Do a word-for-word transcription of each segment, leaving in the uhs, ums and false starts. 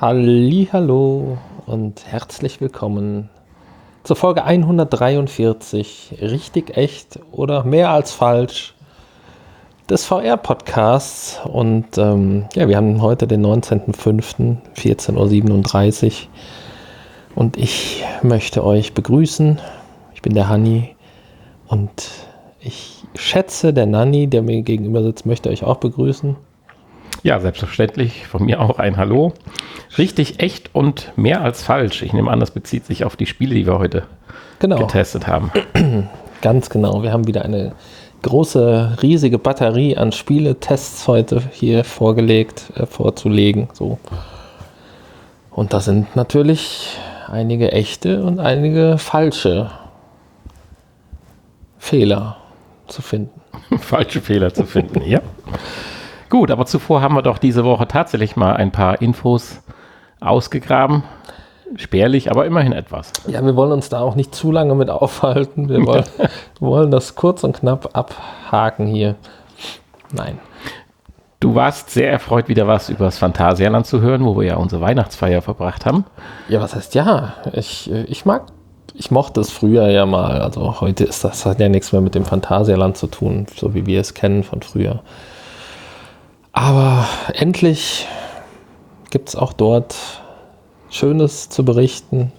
Hallihallo und herzlich willkommen zur Folge hundertdreiundvierzig, richtig echt oder mehr als falsch, des V R-Podcasts. Und ähm, ja, wir haben heute den neunzehnten fünften vierzehn Uhr siebenunddreißig und ich möchte euch begrüßen. Ich bin der Hanni und ich schätze, der Nanni, der mir gegenüber sitzt, möchte euch auch begrüßen. Ja, selbstverständlich. Von mir auch ein Hallo. Richtig, echt und mehr als falsch. Ich nehme an, das bezieht sich auf die Spiele, die wir heute genau. getestet haben. Ganz genau. Wir haben wieder eine große, riesige Batterie an Spieletests heute hier vorgelegt, äh, vorzulegen. So. Und da sind natürlich einige echte und einige falsche Fehler zu finden. Falsche Fehler zu finden, ja. Gut, aber zuvor haben wir doch diese Woche tatsächlich mal ein paar Infos ausgegraben. Spärlich, aber immerhin etwas. Ja, wir wollen uns da auch nicht zu lange mit aufhalten. Wir wollen, wir wollen das kurz und knapp abhaken hier. Nein. Du warst sehr erfreut, wieder was über das Phantasialand zu hören, wo wir ja unsere Weihnachtsfeier verbracht haben. Ja, was heißt ja? Ich, ich mag, ich mochte es früher ja mal. Also heute ist das, hat ja nichts mehr mit dem Phantasialand zu tun, so wie wir es kennen von früher. Aber endlich gibt es auch dort Schönes zu berichten,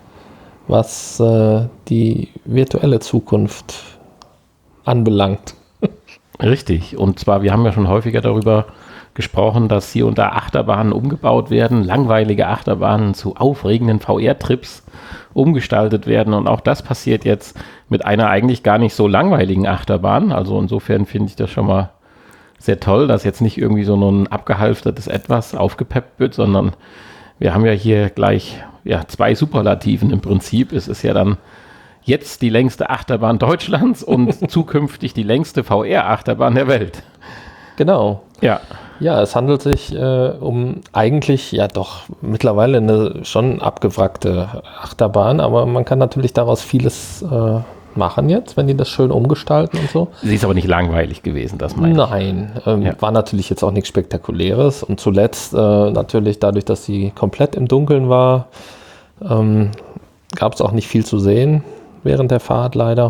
was äh, die virtuelle Zukunft anbelangt. Richtig. Und zwar, wir haben ja schon häufiger darüber gesprochen, dass hier und da Achterbahnen umgebaut werden, langweilige Achterbahnen zu aufregenden V R-Trips umgestaltet werden. Und auch das passiert jetzt mit einer eigentlich gar nicht so langweiligen Achterbahn. Also insofern finde ich das schon mal sehr toll, dass jetzt nicht irgendwie so ein abgehalftertes Etwas aufgepeppt wird, sondern wir haben ja hier gleich ja, zwei Superlativen im Prinzip. Es ist ja dann jetzt die längste Achterbahn Deutschlands und zukünftig die längste V R-Achterbahn der Welt. Genau. Ja. Ja, es handelt sich äh, um eigentlich ja doch mittlerweile eine schon abgewrackte Achterbahn, aber man kann natürlich daraus vieles äh, machen jetzt, wenn die das schön umgestalten und so. Sie ist aber nicht langweilig gewesen, das meine ich. Nein, ähm, ja. War natürlich jetzt auch nichts Spektakuläres und zuletzt äh, natürlich dadurch, dass sie komplett im Dunkeln war, ähm, gab es auch nicht viel zu sehen während der Fahrt leider.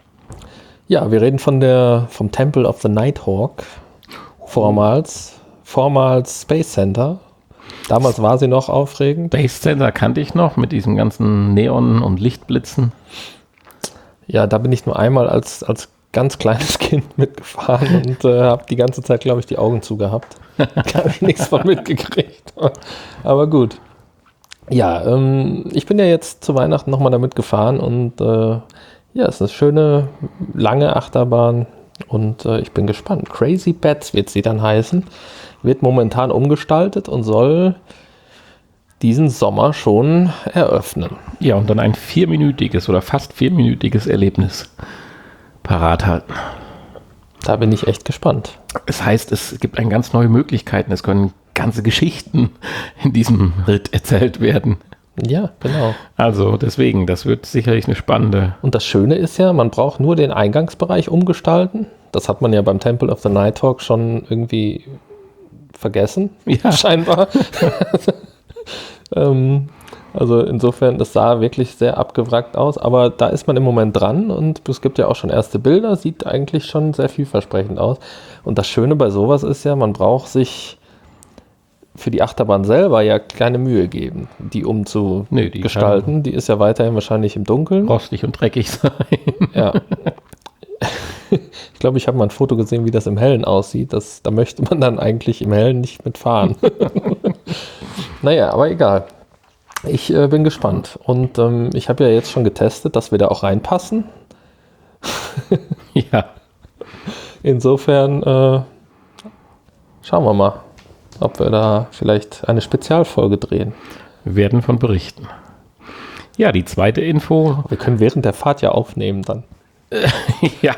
Ja, wir reden von der vom Temple of the Nighthawk, vormals, vormals Space Center. Damals war sie noch aufregend. Space Center kannte ich noch mit diesen ganzen Neon- und Lichtblitzen. Ja, da bin ich nur einmal als, als ganz kleines Kind mitgefahren und äh, habe die ganze Zeit, glaube ich, die Augen zugehabt. Da habe ich nichts von mitgekriegt. Aber gut. Ja, ähm, ich bin ja jetzt zu Weihnachten nochmal damit gefahren und äh, ja, es ist eine schöne, lange Achterbahn und äh, ich bin gespannt. Crazy Bats wird sie dann heißen. Wird momentan umgestaltet und soll diesen Sommer schon eröffnen. Ja, und dann ein vierminütiges oder fast vierminütiges Erlebnis parat halten. Da bin ich echt gespannt. Das heißt, es gibt eine ganz neue Möglichkeiten. Es können ganze Geschichten in diesem Ritt erzählt werden. Ja, genau. Also deswegen, das wird sicherlich eine spannende... Und das Schöne ist ja, man braucht nur den Eingangsbereich umgestalten. Das hat man ja beim Temple of the Nighthawk schon irgendwie vergessen, ja. scheinbar. ähm, also insofern, das sah wirklich sehr abgewrackt aus, aber da ist man im Moment dran und es gibt ja auch schon erste Bilder, sieht eigentlich schon sehr vielversprechend aus. Und das Schöne bei sowas ist ja, man braucht sich für die Achterbahn selber ja keine Mühe geben, die umzugestalten. Nee, die, die ist ja weiterhin wahrscheinlich im Dunkeln. Rostig und dreckig sein. Ja. Ich glaube, ich habe mal ein Foto gesehen, wie das im Hellen aussieht. Das, da möchte man dann eigentlich im Hellen nicht mitfahren. Naja, aber egal. Ich äh, bin gespannt. Und ähm, ich habe ja jetzt schon getestet, dass wir da auch reinpassen. Ja. Insofern äh, schauen wir mal, ob wir da vielleicht eine Spezialfolge drehen. Wir werden von berichten. Ja, die zweite Info. Wir können während der Fahrt ja aufnehmen dann. Ja.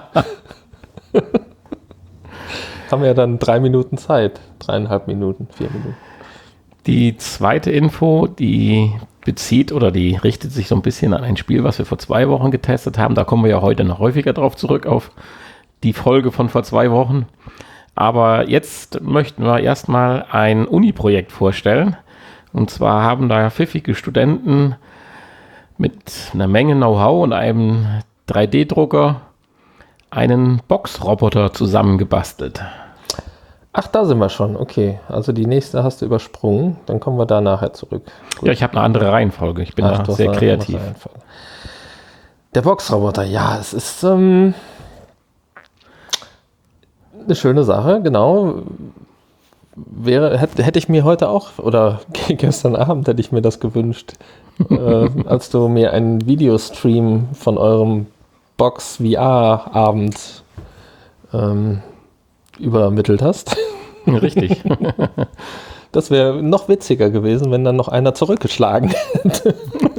Haben wir ja dann drei Minuten Zeit. Dreieinhalb Minuten, vier Minuten. Die zweite Info, die bezieht oder die richtet sich so ein bisschen an ein Spiel, was wir vor zwei Wochen getestet haben. Da kommen wir ja heute noch häufiger drauf zurück, auf die Folge von vor zwei Wochen. Aber jetzt möchten wir erstmal ein Uni-Projekt vorstellen. Und zwar haben da pfiffige Studenten mit einer Menge Know-how und einem drei D Drucker einen Boxroboter zusammengebastelt. Ach, da sind wir schon. Okay, also die nächste hast du übersprungen. Dann kommen wir da nachher zurück. Gut. Ja, ich habe eine andere Reihenfolge. Ich bin Ach, da sehr kreativ. Der Boxroboter, ja, es ist ähm, eine schöne Sache, genau. Wäre, hätte, hätte ich mir heute auch, oder gestern Abend hätte ich mir das gewünscht, äh, als du mir einen Videostream von eurem Box-V R-Abend ähm, übermittelt hast. Richtig. Das wäre noch witziger gewesen, wenn dann noch einer zurückgeschlagen hätte.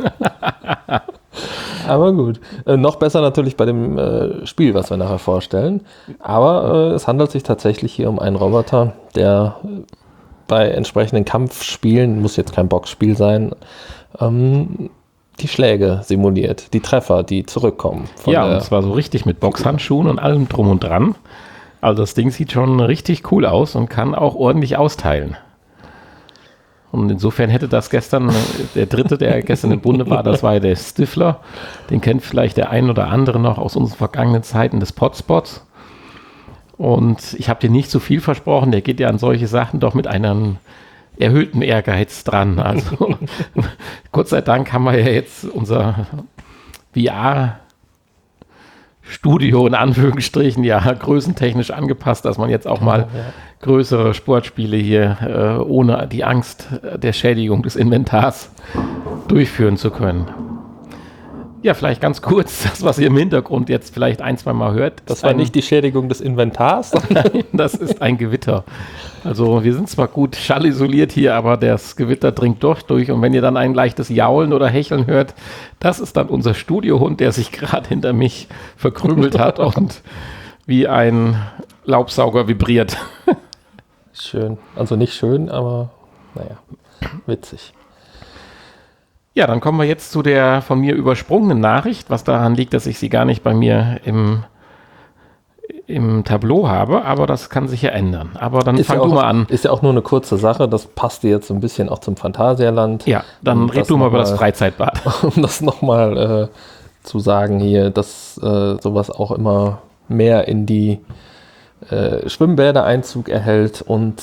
Aber gut. Äh, noch besser natürlich bei dem äh, Spiel, was wir nachher vorstellen. Aber äh, es handelt sich tatsächlich hier um einen Roboter, der äh, bei entsprechenden Kampfspielen, muss jetzt kein Boxspiel sein, ähm, die Schläge simuliert, die Treffer, die zurückkommen. Von ja, und zwar so richtig mit Boxhandschuhen und allem drum und dran. Also das Ding sieht schon richtig cool aus und kann auch ordentlich austeilen. Und insofern hätte das gestern, der dritte, der gestern im Bunde war, das war ja der Stifler. Den kennt vielleicht der ein oder andere noch aus unseren vergangenen Zeiten des Potspots. Und ich habe dir nicht so viel versprochen, der geht ja an solche Sachen doch mit einem erhöhten Ehrgeiz dran. Also Gott sei Dank haben wir ja jetzt unser V R Studio in Anführungsstrichen ja größentechnisch angepasst, dass man jetzt auch mal ja, ja. größere Sportspiele hier äh, ohne die Angst der Schädigung des Inventars durchführen zu können. Ja, vielleicht ganz kurz, das, was ihr im Hintergrund jetzt vielleicht ein, zwei Mal hört. Das war ein, nicht die Schädigung des Inventars? Nein, das ist ein Gewitter. Also wir sind zwar gut schallisoliert hier, aber das Gewitter dringt doch durch. Und wenn ihr dann ein leichtes Jaulen oder Hecheln hört, das ist dann unser Studiohund, der sich gerade hinter mich verkrümelt hat und wie ein Laubsauger vibriert. Schön. Also nicht schön, aber naja, witzig. Ja, dann kommen wir jetzt zu der von mir übersprungenen Nachricht, was daran liegt, dass ich sie gar nicht bei mir im, im Tableau habe, aber das kann sich ja ändern. Aber dann ist fang ja du auch, mal an. Ist ja auch nur eine kurze Sache, das passte jetzt so ein bisschen auch zum Phantasialand. Ja, dann um red du mal über das Freizeitbad. Um das nochmal äh, zu sagen hier, dass äh, sowas auch immer mehr in die äh, Schwimmbäder Einzug erhält und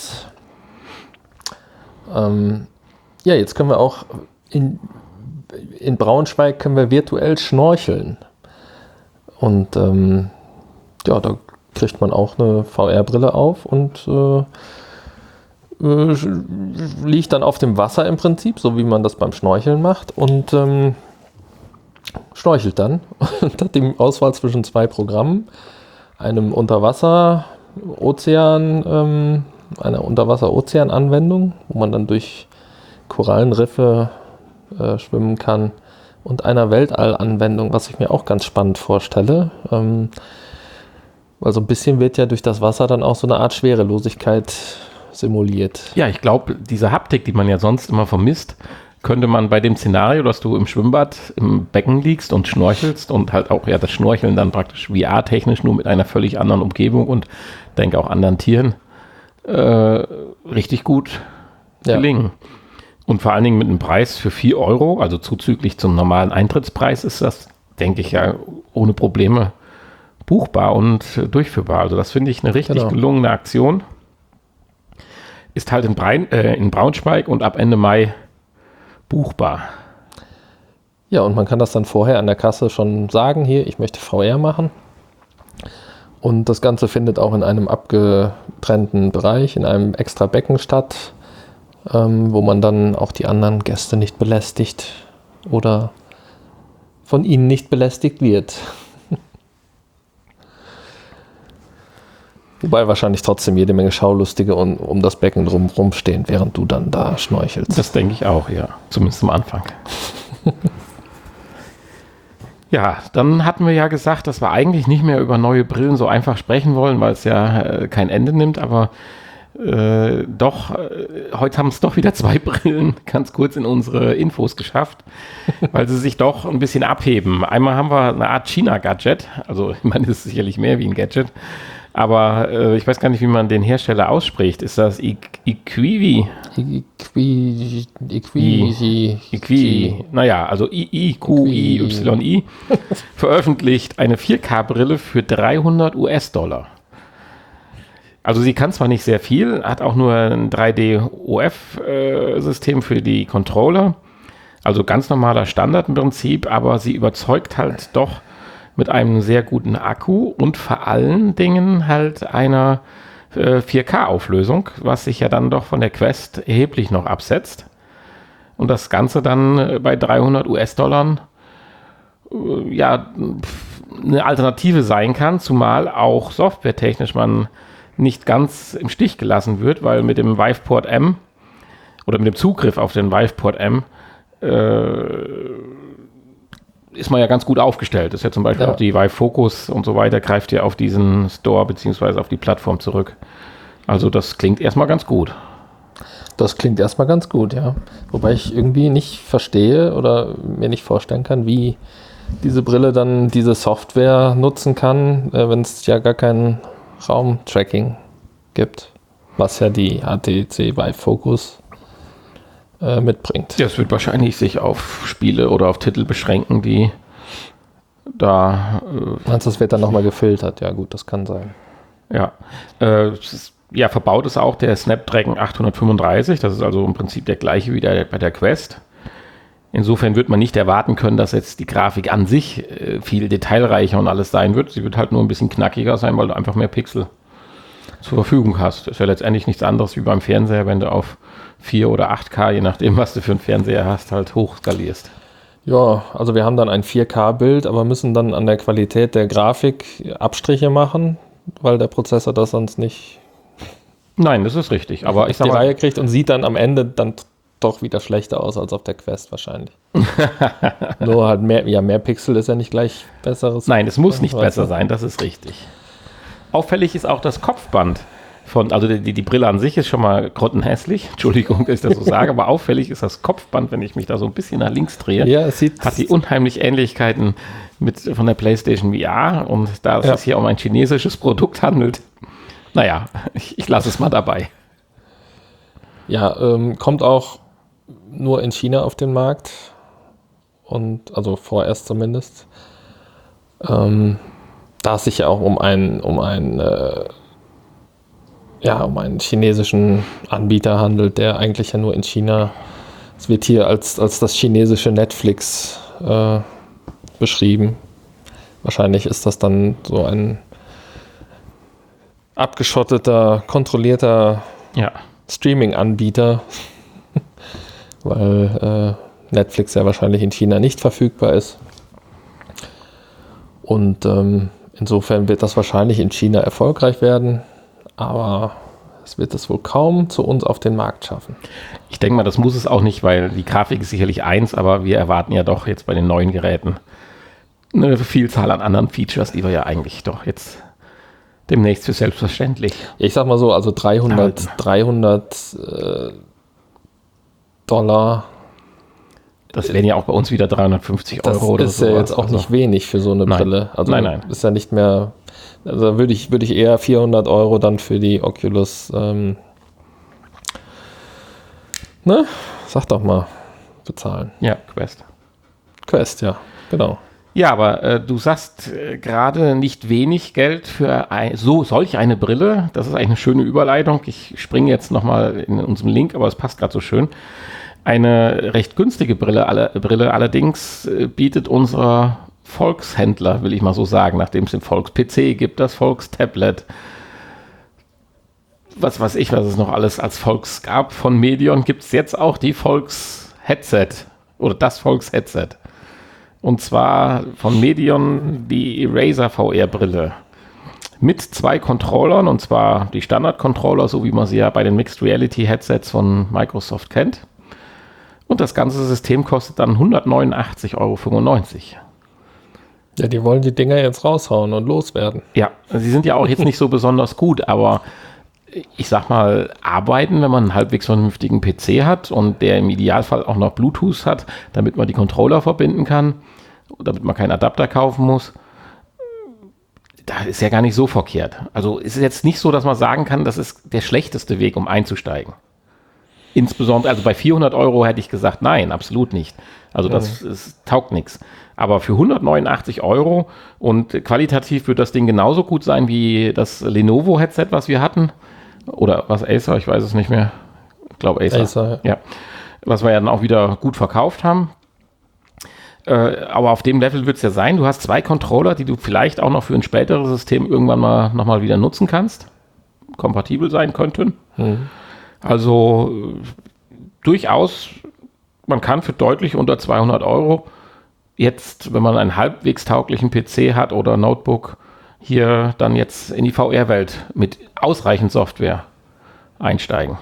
ähm, ja, jetzt können wir auch in In Braunschweig können wir virtuell schnorcheln. Und ähm, ja, da kriegt man auch eine V R-Brille auf und äh, äh, liegt dann auf dem Wasser im Prinzip, so wie man das beim Schnorcheln macht. Und ähm, schnorchelt dann und hat die Auswahl zwischen zwei Programmen. Einem Unterwasser-Ozean, ähm, einer Unterwasser-Ozean-Anwendung, wo man dann durch Korallenriffe Äh, schwimmen kann und einer Weltallanwendung, was ich mir auch ganz spannend vorstelle, ähm, weil so ein bisschen wird ja durch das Wasser dann auch so eine Art Schwerelosigkeit simuliert. Ja, ich glaube, diese Haptik, die man ja sonst immer vermisst, könnte man bei dem Szenario, dass du im Schwimmbad im Becken liegst und schnorchelst und halt auch ja das Schnorcheln dann praktisch V R-technisch nur mit einer völlig anderen Umgebung und denke auch anderen Tieren äh, richtig gut ja. gelingen. Und vor allen Dingen mit einem Preis für vier Euro, also zuzüglich zum normalen Eintrittspreis, ist das, denke ich, ja ohne Probleme buchbar und durchführbar. Also das finde ich eine richtig genau. gelungene Aktion. Ist halt in, Brein, äh, in Braunschweig und ab Ende Mai buchbar. Ja, und man kann das dann vorher an der Kasse schon sagen, hier, ich möchte V R machen. Und das Ganze findet auch in einem abgetrennten Bereich, in einem extra Becken statt, Ähm, wo man dann auch die anderen Gäste nicht belästigt oder von ihnen nicht belästigt wird. Wobei wahrscheinlich trotzdem jede Menge Schaulustige um, um das Becken drumherum stehen, während du dann da schnorchelst. Das denke ich auch, ja. Zumindest am Anfang. Ja, dann hatten wir ja gesagt, dass wir eigentlich nicht mehr über neue Brillen so einfach sprechen wollen, weil es ja äh, kein Ende nimmt, aber Äh, doch, äh, heute haben es doch wieder zwei Brillen ganz kurz in unsere Infos geschafft, weil sie sich doch ein bisschen abheben. Einmal haben wir eine Art China-Gadget, also ich meine, das ist sicherlich mehr wie ein Gadget, Aber äh, ich weiß gar nicht, wie man den Hersteller ausspricht. Ist das Equivi? Equivi. Equivi. Equivi. Naja, also I I Q I Y I veröffentlicht eine vier K-Brille für dreihundert US-Dollar. Also sie kann zwar nicht sehr viel, hat auch nur ein drei D O F-System für die Controller, also ganz normaler Standard im Prinzip, aber sie überzeugt halt doch mit einem sehr guten Akku und vor allen Dingen halt einer äh, vier K-Auflösung, was sich ja dann doch von der Quest erheblich noch absetzt. Und das Ganze dann äh, bei dreihundert US-Dollar äh, ja eine Alternative sein kann, zumal auch softwaretechnisch man nicht ganz im Stich gelassen wird, weil mit dem VivePort M oder mit dem Zugriff auf den VivePort M äh, ist man ja ganz gut aufgestellt. Das ist ja zum Beispiel ja. auch die Vive Focus und so weiter, greift ja auf diesen Store beziehungsweise auf die Plattform zurück. Also das klingt erstmal ganz gut. Das klingt erstmal ganz gut, ja. Wobei ich irgendwie nicht verstehe oder mir nicht vorstellen kann, wie diese Brille dann diese Software nutzen kann, äh, wenn es ja gar kein Raumtracking gibt, was ja die H T C Vive Focus äh, mitbringt. Ja, es wird wahrscheinlich sich auf Spiele oder auf Titel beschränken, die da... Äh, Meinst du, das wird dann nochmal gefiltert? Ja gut, das kann sein. Ja, äh, ist, ja, verbaut ist auch der Snapdragon achthundertfünfunddreißig, das ist also im Prinzip der gleiche wie der, bei der Quest. Insofern wird man nicht erwarten können, dass jetzt die Grafik an sich äh, viel detailreicher und alles sein wird. Sie wird halt nur ein bisschen knackiger sein, weil du einfach mehr Pixel zur Verfügung hast. Das ist ja letztendlich nichts anderes wie beim Fernseher, wenn du auf vier oder acht K, je nachdem, was du für einen Fernseher hast, halt hochskalierst. Ja, also wir haben dann ein vier K-Bild, aber müssen dann an der Qualität der Grafik Abstriche machen, weil der Prozessor das sonst nicht... Nein, das ist richtig. Aber ich sag die mal, Reihe kriegt und sieht dann am Ende dann doch wieder schlechter aus als auf der Quest wahrscheinlich. Nur halt mehr, ja, mehr Pixel ist ja nicht gleich besseres. Nein, es muss nicht besser sein, das ist richtig. Auffällig ist auch das Kopfband von, also die, die Brille an sich ist schon mal grottenhässlich, Entschuldigung, dass ich das so sage, aber auffällig ist das Kopfband, wenn ich mich da so ein bisschen nach links drehe, ja, es sieht, hat die unheimlich Ähnlichkeiten mit von der PlayStation V R und da es ja. sich hier um ein chinesisches Produkt handelt, naja, ich, ich lasse es mal dabei. Ja, ähm, kommt auch nur in China auf den Markt und also vorerst zumindest. Ähm, da es sich ja auch um einen um einen äh, ja um einen chinesischen Anbieter handelt, der eigentlich ja nur in China, es wird hier als als das chinesische Netflix äh, beschrieben. Wahrscheinlich ist das dann so ein abgeschotteter, kontrollierter ja. Streaming-Anbieter, weil äh, Netflix ja wahrscheinlich in China nicht verfügbar ist. Und ähm, insofern wird das wahrscheinlich in China erfolgreich werden, aber es wird es wohl kaum zu uns auf den Markt schaffen. Ich denke mal, das muss es auch nicht, weil die Grafik ist sicherlich eins, aber wir erwarten ja doch jetzt bei den neuen Geräten eine Vielzahl an anderen Features, die wir ja eigentlich doch jetzt demnächst für selbstverständlich. Ich sag mal so, also dreihundert, dreihundert äh, Dollar. Das wären ja auch bei uns wieder dreihundertfünfzig das Euro oder so. Das ist ja jetzt auch also nicht wenig für so eine nein. Brille. Also nein, nein. Ist ja nicht mehr, also würde ich, würde ich eher vierhundert Euro dann für die Oculus, ähm, ne? Sag doch mal, bezahlen. Ja, Quest. Quest, ja, genau. Ja, aber äh, du sagst äh, gerade nicht wenig Geld für ein, so solch eine Brille. Das ist eigentlich eine schöne Überleitung. Ich springe jetzt nochmal in unserem Link, aber es passt gerade so schön. Eine recht günstige Brille, alle, Brille allerdings äh, bietet unser Volkshändler, will ich mal so sagen, nachdem es den Volks-P C gibt, das Volkstablet, was weiß ich, was es noch alles als Volks gab von Medion, gibt es jetzt auch die Volks-Headset oder das Volks-Headset. Und zwar von Medion die Eraser V R-Brille mit zwei Controllern, und zwar die Standard-Controller, so wie man sie ja bei den Mixed Reality-Headsets von Microsoft kennt. Und das ganze System kostet dann hundertneunundachtzig Euro fünfundneunzig. Ja, die wollen die Dinger jetzt raushauen und loswerden. Ja, sie sind ja auch jetzt nicht so besonders gut, aber ich sag mal, arbeiten, wenn man einen halbwegs vernünftigen P C hat und der im Idealfall auch noch Bluetooth hat, damit man die Controller verbinden kann, damit man keinen Adapter kaufen muss. da ist ja gar nicht so verkehrt. Also ist es jetzt nicht so, dass man sagen kann, das ist der schlechteste Weg, um einzusteigen. Insbesondere, also bei vierhundert Euro hätte ich gesagt, nein, absolut nicht. Also das, Mhm. das taugt nichts. Aber für hundertneunundachtzig Euro und qualitativ wird das Ding genauso gut sein wie das Lenovo-Headset, was wir hatten. Oder was, Acer, ich weiß es nicht mehr. Ich glaube Acer. Acer, ja. Ja. Was wir ja dann auch wieder gut verkauft haben. Äh, aber auf dem Level wird es ja sein. Du hast zwei Controller, die du vielleicht auch noch für ein späteres System irgendwann mal nochmal wieder nutzen kannst. Kompatibel sein könnten. Mhm. Also äh, durchaus, man kann für deutlich unter zweihundert Euro jetzt, wenn man einen halbwegs tauglichen P C hat oder Notebook, hier dann jetzt in die V R-Welt mit ausreichend Software einsteigen.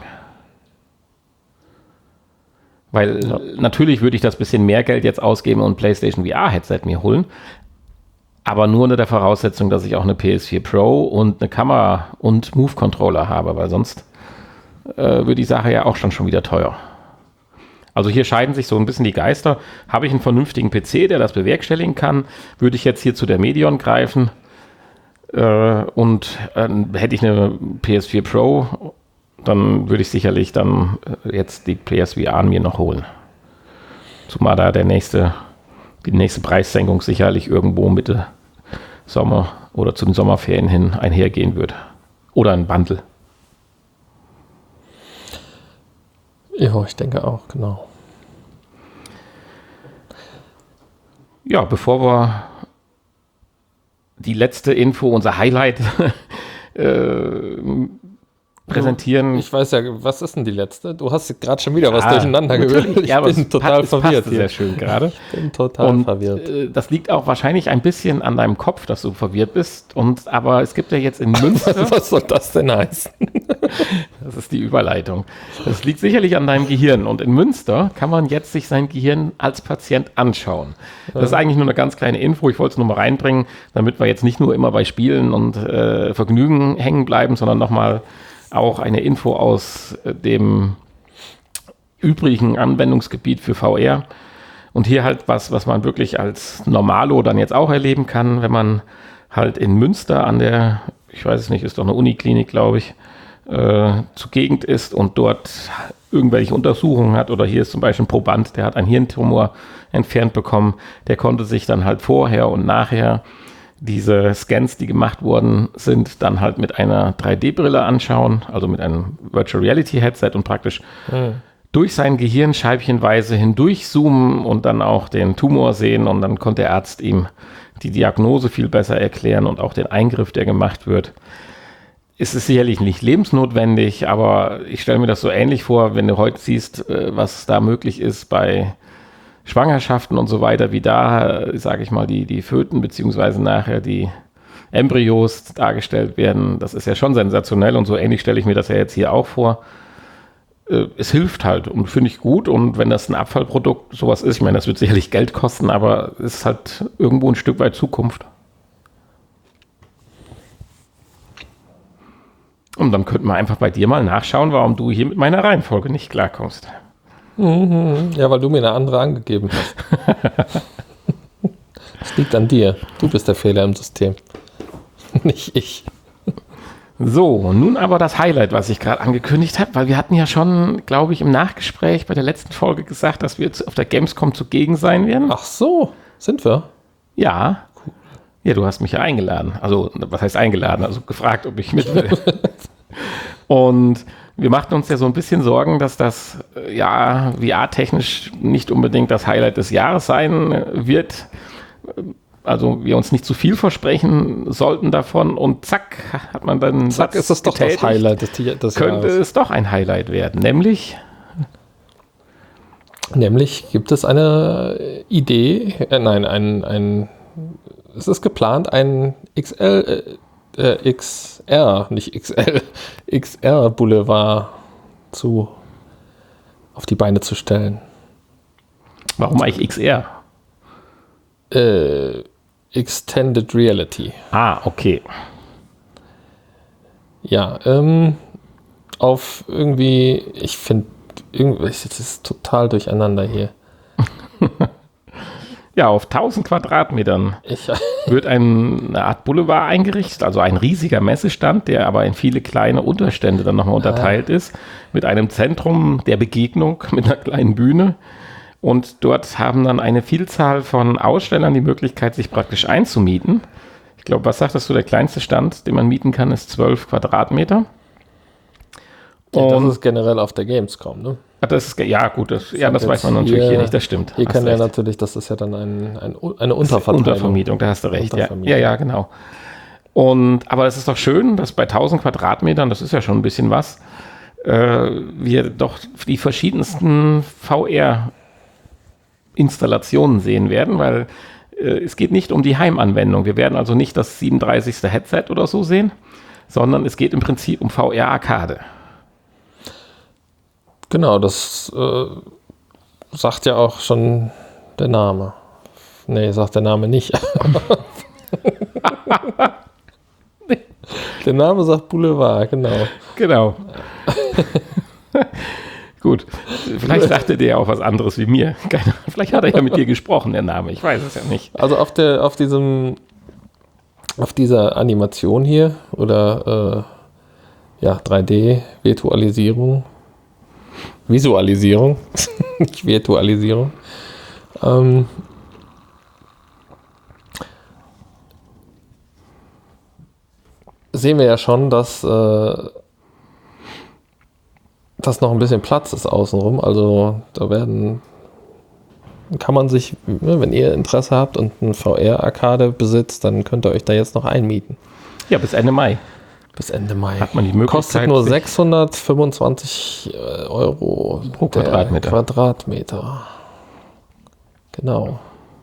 Weil Ja. natürlich würde ich das bisschen mehr Geld jetzt ausgeben und ein PlayStation V R-Headset mir holen, aber nur unter der Voraussetzung, dass ich auch eine P S vier Pro und eine Kamera und Move-Controller habe, weil sonst äh, wird die Sache ja auch schon schon wieder teuer. Also hier scheiden sich so ein bisschen die Geister. Habe ich einen vernünftigen P C, der das bewerkstelligen kann, würde ich jetzt hier zu der Medion greifen äh, und äh, hätte ich eine P S vier Pro, dann würde ich sicherlich dann äh, jetzt die P S V R mir noch holen. Zumal da der nächste, die nächste Preissenkung sicherlich irgendwo Mitte Sommer oder zu den Sommerferien hin einhergehen wird. Oder ein Bundle. Ja, ich denke auch, genau. Ja, bevor wir die letzte Info, unser Highlight äh, präsentieren. Ich weiß ja, was ist denn die letzte? Du hast gerade schon wieder was Ah, durcheinander gewürfelt. Ich ja, aber bin es total passt, verwirrt es passte hier. sehr schön gerade. Ich bin total Und verwirrt. äh, das liegt auch wahrscheinlich ein bisschen an deinem Kopf, dass du verwirrt bist. Und aber es gibt ja jetzt in Münster, Was, was soll das denn heißen? das ist die Überleitung. Das liegt sicherlich an deinem Gehirn. Und in Münster kann man jetzt sich sein Gehirn als Patient anschauen. Das ist eigentlich nur eine ganz kleine Info. Ich wollte es nur mal reinbringen, damit wir jetzt nicht nur immer bei Spielen und äh, Vergnügen hängen bleiben, sondern nochmal auch eine Info aus äh, dem übrigen Anwendungsgebiet für V R. Und hier halt was, was man wirklich als Normalo dann jetzt auch erleben kann, wenn man halt in Münster an der, ich weiß es nicht, ist doch eine Uniklinik, glaube ich, äh, zugegend ist und dort irgendwelche Untersuchungen hat. Oder hier ist zum Beispiel ein Proband, der hat einen Hirntumor entfernt bekommen. Der konnte sich dann halt vorher und nachher diese Scans, die gemacht worden sind, dann halt mit einer drei D Brille anschauen, also mit einem Virtual Reality Headset und praktisch Hm. durch sein Gehirn scheibchenweise hindurch zoomen und dann auch den Tumor sehen und dann konnte der Arzt ihm die Diagnose viel besser erklären und auch den Eingriff, der gemacht wird. Es ist sicherlich nicht lebensnotwendig, aber ich stelle mir das so ähnlich vor, wenn du heute siehst, was da möglich ist bei Schwangerschaften und so weiter, wie da, sage ich mal, die, die Föten beziehungsweise nachher die Embryos dargestellt werden. Das ist ja schon sensationell und so ähnlich stelle ich mir das ja jetzt hier auch vor. Es hilft halt und finde ich gut, und wenn das ein Abfallprodukt sowas ist, ich meine, das wird sicherlich Geld kosten, aber es ist halt irgendwo ein Stück weit Zukunft. Und dann könnten wir einfach bei dir mal nachschauen, warum du hier mit meiner Reihenfolge nicht klarkommst. Mhm. Ja, weil du mir eine andere angegeben hast. Es liegt an dir. Du bist der Fehler im System. Nicht ich. So, nun aber das Highlight, was ich gerade angekündigt habe, weil wir hatten ja schon, glaube ich, im Nachgespräch bei der letzten Folge gesagt, dass wir jetzt auf der Gamescom zugegen sein werden. Ach so, sind wir? Ja. Ja, du hast mich ja eingeladen. Also, was heißt eingeladen? Also gefragt, ob ich mit will. Und wir machten uns ja so ein bisschen Sorgen, dass das, ja, V R-technisch nicht unbedingt das Highlight des Jahres sein wird. Also wir uns nicht zu viel versprechen sollten davon, und zack, hat man dann Zack, ist das doch getätigt. das Highlight des, des Könnte Jahres. es doch ein Highlight werden, nämlich Nämlich gibt es eine Idee, äh, nein, ein, ein, es ist geplant, ein X L, äh, äh, X R, nicht X L, X R Boulevard zu, auf die Beine zu stellen. warum eigentlich X R? Äh, Extended Reality. Ah, okay. Ja, ähm, auf irgendwie, ich finde, irgendwie, es ist total durcheinander hier. Ja, auf tausend Quadratmetern Ich, wird ein, eine Art Boulevard eingerichtet, also ein riesiger Messestand, der aber in viele kleine Unterstände dann nochmal unterteilt ah. ist, mit einem Zentrum der Begegnung, mit einer kleinen Bühne. Und dort haben dann eine Vielzahl von Ausstellern die Möglichkeit, sich praktisch einzumieten. Ich glaube, was sagtest du, der kleinste Stand, den man mieten kann, ist zwölf Quadratmeter. Ja, das ist generell auf der Gamescom, ne? Das ist, ja, gut, das, ja, das weiß man natürlich hier, hier nicht, das stimmt. Hier kann ja natürlich, das ist ja dann ein, ein, eine Unterverteilung. Untervermietung, da hast du recht, ja. ja, ja, genau. Und, aber es ist doch schön, dass bei tausend Quadratmetern, das ist ja schon ein bisschen was, äh, wir doch die verschiedensten V R-Installationen sehen werden, weil äh, es geht nicht um die Heimanwendung. Wir werden also nicht das siebenunddreißigste Headset oder so sehen, sondern es geht im Prinzip um V R-Arcade. Genau, das äh, sagt ja auch schon der Name. Nee, sagt der Name nicht. Der Name sagt Boulevard, genau. Genau. Gut, vielleicht sagte der ja auch was anderes wie mir. Keine, vielleicht hat er ja mit dir gesprochen, der Name. Ich weiß es ja nicht. Also auf der, auf diesem, auf dieser Animation hier oder äh, ja, drei D-Virtualisierung, Visualisierung, nicht Virtualisierung. Ähm, sehen wir ja schon, dass, äh, dass noch ein bisschen Platz ist außenrum. Also da werden, kann man sich, wenn ihr Interesse habt und ein V R-Arcade besitzt, dann könnt ihr euch da jetzt noch einmieten. Ja, bis Ende Mai. Bis Ende Mai. Hat man die Möglichkeit. Kostet nur sechshundertfünfundzwanzig Euro pro Quadratmeter. Quadratmeter. Genau.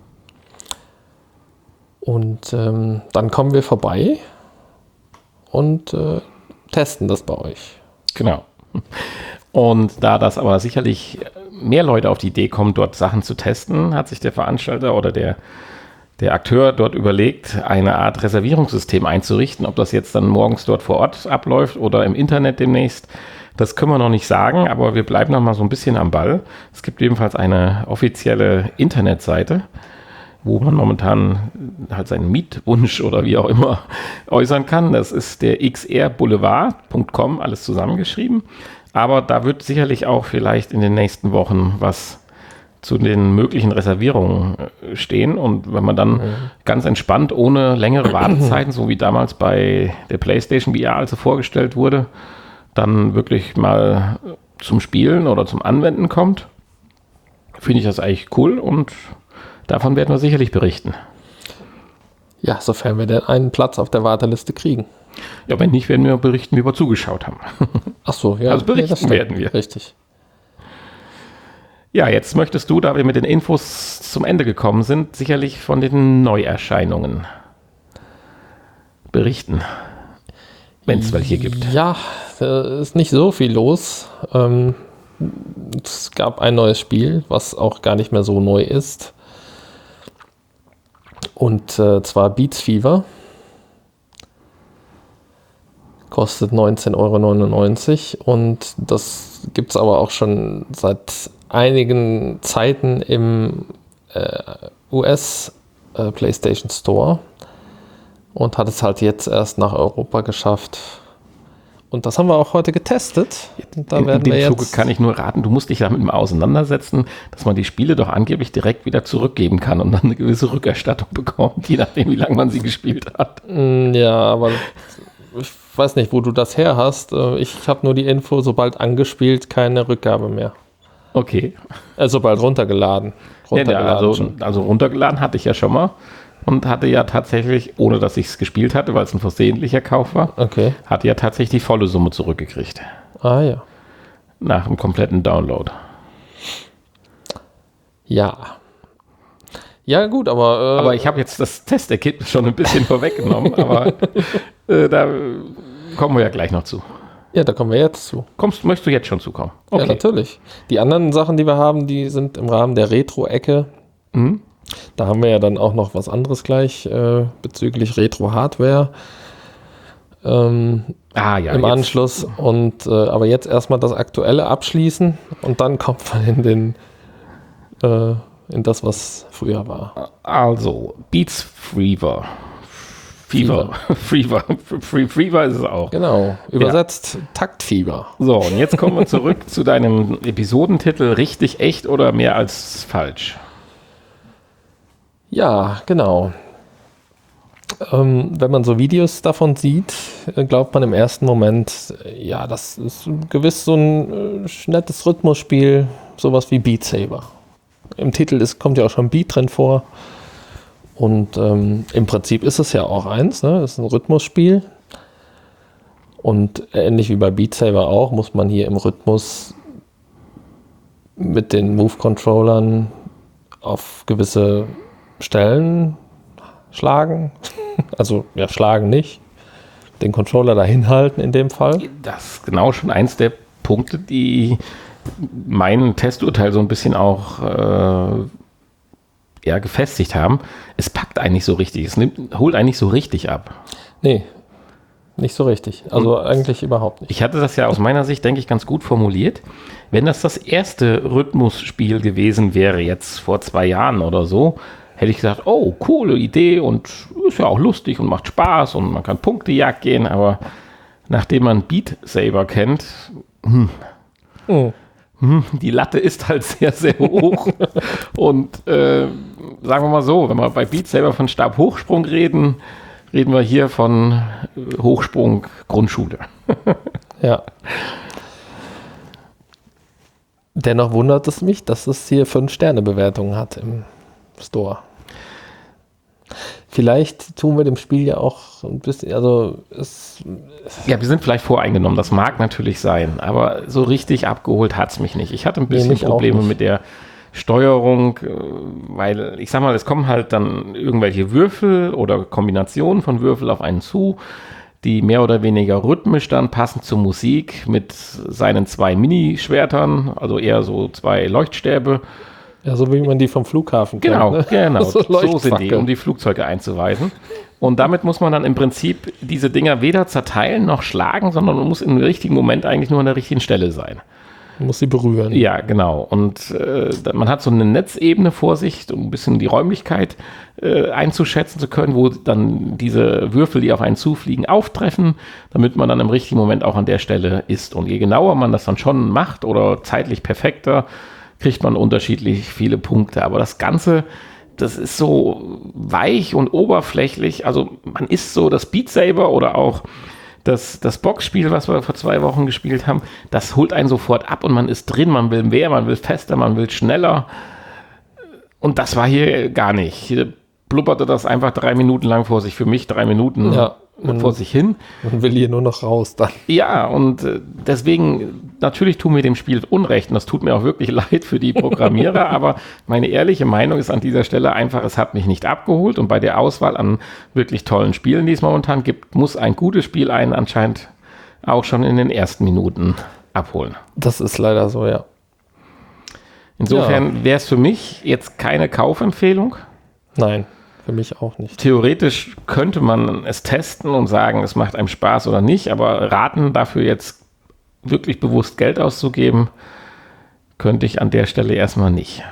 Und ähm, dann kommen wir vorbei und äh, testen das bei euch. Genau. Und da das aber sicherlich mehr Leute auf die Idee kommen, dort Sachen zu testen, hat sich der Veranstalter oder der der Akteur dort überlegt, eine Art Reservierungssystem einzurichten. Ob das jetzt dann morgens dort vor Ort abläuft oder im Internet demnächst, das können wir noch nicht sagen, aber wir bleiben noch mal so ein bisschen am Ball. Es gibt ebenfalls eine offizielle Internetseite, wo man momentan halt seinen Mietwunsch oder wie auch immer äußern kann. Das ist der x r boulevard punkt com, alles zusammengeschrieben. Aber da wird sicherlich auch vielleicht in den nächsten Wochen was zu den möglichen Reservierungen stehen. Und wenn man dann mhm. ganz entspannt, ohne längere Wartezeiten, so wie damals bei der PlayStation V R, als sie vorgestellt wurde, dann wirklich mal zum Spielen oder zum Anwenden kommt, finde ich das eigentlich cool und davon werden wir sicherlich berichten. Ja, sofern wir denn einen Platz auf der Warteliste kriegen. Ja, wenn nicht, werden wir berichten, wie wir zugeschaut haben. Ach so, ja. Also berichten nee, werden wir. Richtig. Ja, jetzt möchtest du, da wir mit den Infos zum Ende gekommen sind, sicherlich von den Neuerscheinungen berichten, wenn es welche gibt. Ja, ist nicht so viel los. Ähm, es gab ein neues Spiel, was auch gar nicht mehr so neu ist. Und äh, zwar Beats Fever. Kostet neunzehn Euro neunundneunzig und das gibt es aber auch schon seit einigen Zeiten im äh, U S äh, PlayStation Store und hat es halt jetzt erst nach Europa geschafft. Und das haben wir auch heute getestet. Da in werden in dem wir Zuge jetzt kann ich nur raten, du musst dich damit mal auseinandersetzen, dass man die Spiele doch angeblich direkt wieder zurückgeben kann und dann eine gewisse Rückerstattung bekommt, je nachdem, wie lange man sie gespielt hat. Ja, aber ich weiß nicht, wo du das her hast. Ich habe nur die Info, sobald angespielt, keine Rückgabe mehr. Okay. Äh, sobald runtergeladen. runtergeladen ja, also, also runtergeladen hatte ich ja schon mal und hatte ja tatsächlich, ohne dass ich es gespielt hatte, weil es ein versehentlicher Kauf war, okay. hatte ja tatsächlich die volle Summe zurückgekriegt. Ah ja. Nach dem kompletten Download. Ja. Ja gut, aber... Äh, aber ich habe jetzt das Testergebnis schon ein bisschen vorweggenommen, aber äh, da kommen wir ja gleich noch zu. Ja, da kommen wir jetzt zu. Kommst, möchtest du jetzt schon zukommen? Okay. Ja, natürlich. Die anderen Sachen, die wir haben, die sind im Rahmen der Retro-Ecke. Mhm. Da haben wir ja dann auch noch was anderes gleich äh, bezüglich Retro-Hardware ähm, ah, ja, im jetzt. Anschluss. Und, äh, aber jetzt erstmal das Aktuelle abschließen und dann kommt man in den, äh, in das, was früher war. Also, Beats Fever. Fever. Fever. Fever. Fever ist es auch. Genau, übersetzt ja. Taktfieber. So, und jetzt kommen wir zurück zu deinem Episodentitel. Richtig, echt oder mehr als falsch? Ja, genau. Ähm, wenn man so Videos davon sieht, glaubt man im ersten Moment, ja, das ist gewiss so ein äh, nettes Rhythmusspiel, sowas wie Beat Saber. Im Titel ist, kommt ja auch schon Beat drin vor. Und ähm, im Prinzip ist es ja auch eins, ne? Das ist ein Rhythmusspiel. Und ähnlich wie bei Beat Saber auch, muss man hier im Rhythmus mit den Move-Controllern auf gewisse Stellen schlagen. Also, ja, schlagen nicht. Den Controller dahin halten in dem Fall. Das ist genau schon eins der Punkte, die mein Testurteil so ein bisschen auch äh, ja, gefestigt haben. Es packt eigentlich so richtig. Es nimmt, holt eigentlich so richtig ab. Nee, nicht so richtig. Also Und eigentlich überhaupt nicht. Ich hatte das ja aus meiner Sicht, denke ich, ganz gut formuliert. Wenn das das erste Rhythmusspiel gewesen wäre, jetzt vor zwei Jahren oder so, hätte ich gesagt, oh, coole Idee und ist ja auch lustig und macht Spaß und man kann Punktejagd gehen, aber nachdem man Beat Saber kennt, hm, hm. Hm, die Latte ist halt sehr, sehr hoch. Und äh, sagen wir mal so, wenn wir bei Beat Saber von Stabhochsprung reden, reden wir hier von Hochsprung Grundschule. Ja. Dennoch wundert es mich, dass es hier fünf Sterne Bewertungen hat im Store. Vielleicht tun wir dem Spiel ja auch ein bisschen, also es... Ja, wir sind vielleicht voreingenommen, das mag natürlich sein, aber so richtig abgeholt hat es mich nicht. Ich hatte ein bisschen nee, Probleme mit der Steuerung, weil ich sag mal, es kommen halt dann irgendwelche Würfel oder Kombinationen von Würfel auf einen zu, die mehr oder weniger rhythmisch dann passend zur Musik mit seinen zwei Mini-Schwertern, also eher so zwei Leuchtstäbe. Ja, so wie man die vom Flughafen kennt. Genau, ne? genau. So, so sind die, um die Flugzeuge einzuweisen. Und damit muss man dann im Prinzip diese Dinger weder zerteilen noch schlagen, sondern man muss im richtigen Moment eigentlich nur an der richtigen Stelle sein. Man muss sie berühren. Ja, genau. Und äh, man hat so eine Netzebene vor sich, um ein bisschen die Räumlichkeit äh, einzuschätzen zu können, wo dann diese Würfel, die auf einen zufliegen, auftreffen, damit man dann im richtigen Moment auch an der Stelle ist. Und je genauer man das dann schon macht oder zeitlich perfekter, kriegt man unterschiedlich viele Punkte. Aber das Ganze, das ist so weich und oberflächlich. Also man ist so das Beat Saber oder auch das, das Boxspiel, was wir vor zwei Wochen gespielt haben, das holt einen sofort ab und man ist drin. Man will mehr, man will fester, man will schneller. Und das war hier gar nicht. Hier blubberte das einfach drei Minuten lang vor sich. Für mich drei Minuten ja, vor sich hin. Man will hier nur noch raus dann. Ja, und deswegen, natürlich tun wir dem Spiel Unrecht. Und das tut mir auch wirklich leid für die Programmierer. Aber meine ehrliche Meinung ist an dieser Stelle einfach, es hat mich nicht abgeholt. Und bei der Auswahl an wirklich tollen Spielen, die es momentan gibt, muss ein gutes Spiel einen anscheinend auch schon in den ersten Minuten abholen. Das ist leider so, ja. Insofern ja. wäre es für mich jetzt keine Kaufempfehlung. Nein. Für mich auch nicht. Theoretisch könnte man es testen und sagen, es macht einem Spaß oder nicht, aber raten, dafür jetzt wirklich bewusst Geld auszugeben, könnte ich an der Stelle erstmal nicht.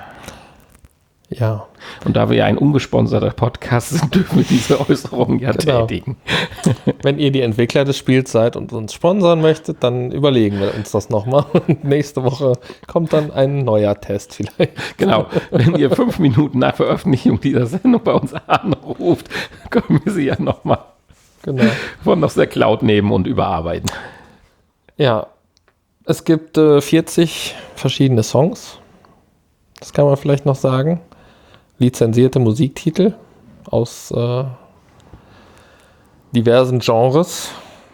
Ja. Und da wir ja ein ungesponserter Podcast sind, dürfen wir diese Äußerungen ja genau. tätigen. Wenn ihr die Entwickler des Spiels seid und uns sponsern möchtet, dann überlegen wir uns das nochmal. Und nächste Woche kommt dann ein neuer Test vielleicht. Genau. Wenn ihr fünf Minuten nach Veröffentlichung dieser Sendung bei uns anruft, können wir sie ja nochmal genau. von aus der Cloud nehmen und überarbeiten. Ja. Es gibt äh, vierzig verschiedene Songs. Das kann man vielleicht noch sagen. Lizenzierte Musiktitel aus äh, diversen Genres.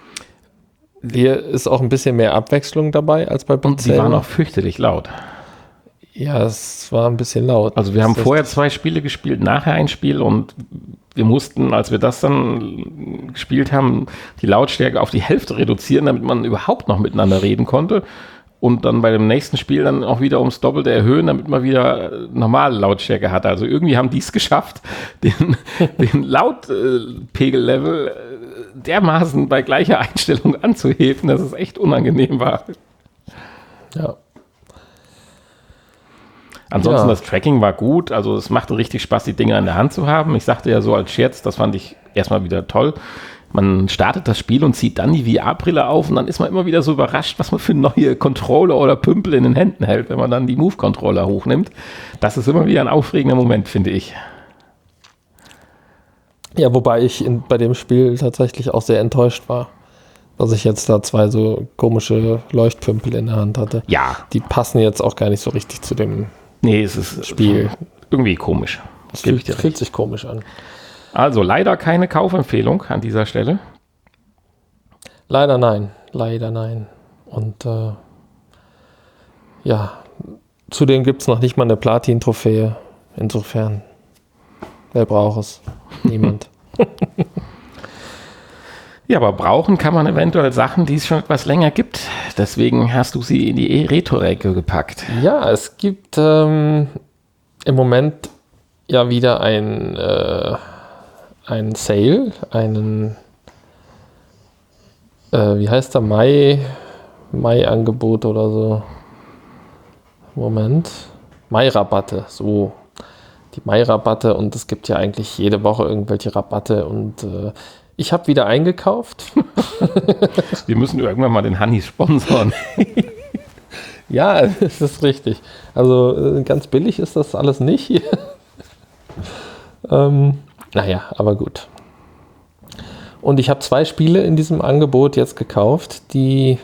Hier ist auch ein bisschen mehr Abwechslung dabei als bei Beat Saber. Die waren auch fürchterlich laut. Ja, es war ein bisschen laut. Also wir haben vorher zwei Spiele gespielt, nachher ein Spiel und wir mussten, als wir das dann gespielt haben, die Lautstärke auf die Hälfte reduzieren, damit man überhaupt noch miteinander reden konnte. Und dann bei dem nächsten Spiel dann auch wieder ums Doppelte erhöhen, damit man wieder normale Lautstärke hatte. Also irgendwie haben die es geschafft, den, den Lautpegellevel dermaßen bei gleicher Einstellung anzuheben, dass es echt unangenehm war. Ja. Ansonsten Ja. das Tracking war gut, also es machte richtig Spaß, die Dinger in der Hand zu haben. Ich sagte ja so als Scherz, das fand ich erstmal wieder toll. Man startet das Spiel und zieht dann die V R-Brille auf und dann ist man immer wieder so überrascht, was man für neue Controller oder Pümpel in den Händen hält, wenn man dann die Move-Controller hochnimmt. Das ist immer wieder ein aufregender Moment, finde ich. Ja, wobei ich in, bei dem Spiel tatsächlich auch sehr enttäuscht war, dass ich jetzt da zwei so komische Leuchtpümpel in der Hand hatte. Ja. Die passen jetzt auch gar nicht so richtig zu dem Nee, es ist Spiel. irgendwie komisch. Das gebe ich dir Fühlt, recht. fühlt sich komisch an. Also leider keine Kaufempfehlung an dieser Stelle. Leider nein, leider nein. Und äh, ja, zudem gibt es noch nicht mal eine Platin-Trophäe. Insofern, wer braucht es? Niemand. Ja, aber brauchen kann man eventuell Sachen, die es schon etwas länger gibt. Deswegen hast du sie in die Retro-Ecke gepackt. Ja, es gibt ähm, im Moment ja wieder ein, äh, ein Sale, einen, äh, wie heißt der, Mai, Mai-Angebot oder so. Moment. Mai-Rabatte, so. Die Mai-Rabatte und es gibt ja eigentlich jede Woche irgendwelche Rabatte und äh, ich habe wieder eingekauft. Wir müssen irgendwann mal den Hanni sponsoren. Ja, das ist richtig. Also äh, ganz billig ist das alles nicht. ähm, naja, aber gut. Und ich habe zwei Spiele in diesem Angebot jetzt gekauft, die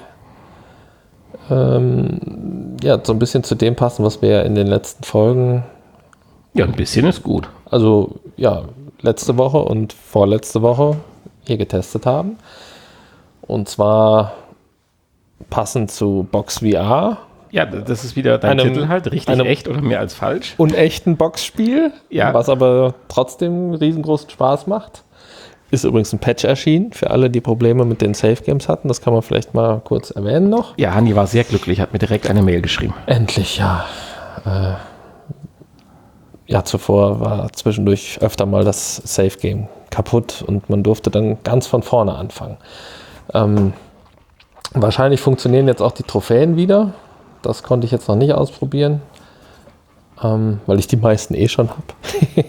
ähm, ja so ein bisschen zu dem passen, was wir in den letzten Folgen, Ja, ein bisschen ist gut. also ja, letzte Woche und vorletzte Woche hier getestet haben. Und zwar passend zu Box V R. Ja, das ist wieder dein Einem- Titel halt. Richtig einem- echt oder mehr als falsch. Unechten Boxspiel, Ja. was aber trotzdem riesengroßen Spaß macht. Ist übrigens ein Patch erschienen für alle, die Probleme mit den Safe Games hatten. Das kann man vielleicht mal kurz erwähnen noch. Ja, Hanni war sehr glücklich, hat mir direkt eine Mail geschrieben. Endlich, ja. Äh, ja, zuvor war zwischendurch öfter mal das Safe Game kaputt und man durfte dann ganz von vorne anfangen. Ähm, wahrscheinlich funktionieren jetzt auch die Trophäen wieder. Das konnte ich jetzt noch nicht ausprobieren, ähm, weil ich die meisten eh schon habe.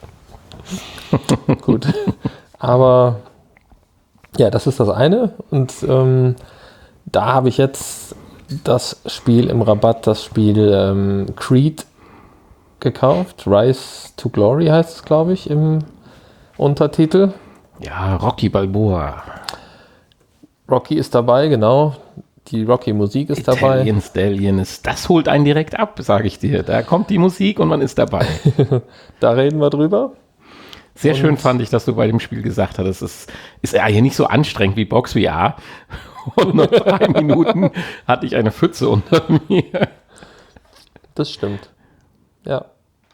Gut. Aber ja, das ist das eine. Und ähm, da habe ich jetzt das Spiel im Rabatt, das Spiel ähm, Creed gekauft. Rise to Glory heißt es, glaube ich, im Untertitel. Ja, Rocky Balboa. Rocky ist dabei, genau. Die Rocky-Musik ist dabei. Italian Stallion ist, das holt einen direkt ab, sage ich dir. Da kommt die Musik und man ist dabei. Da reden wir drüber. Sehr Und- schön fand ich, dass du bei dem Spiel gesagt hast, es ist, ist ja hier nicht so anstrengend wie Box V R. Und nach drei Minuten hatte ich eine Pfütze unter mir. Das stimmt. Ja.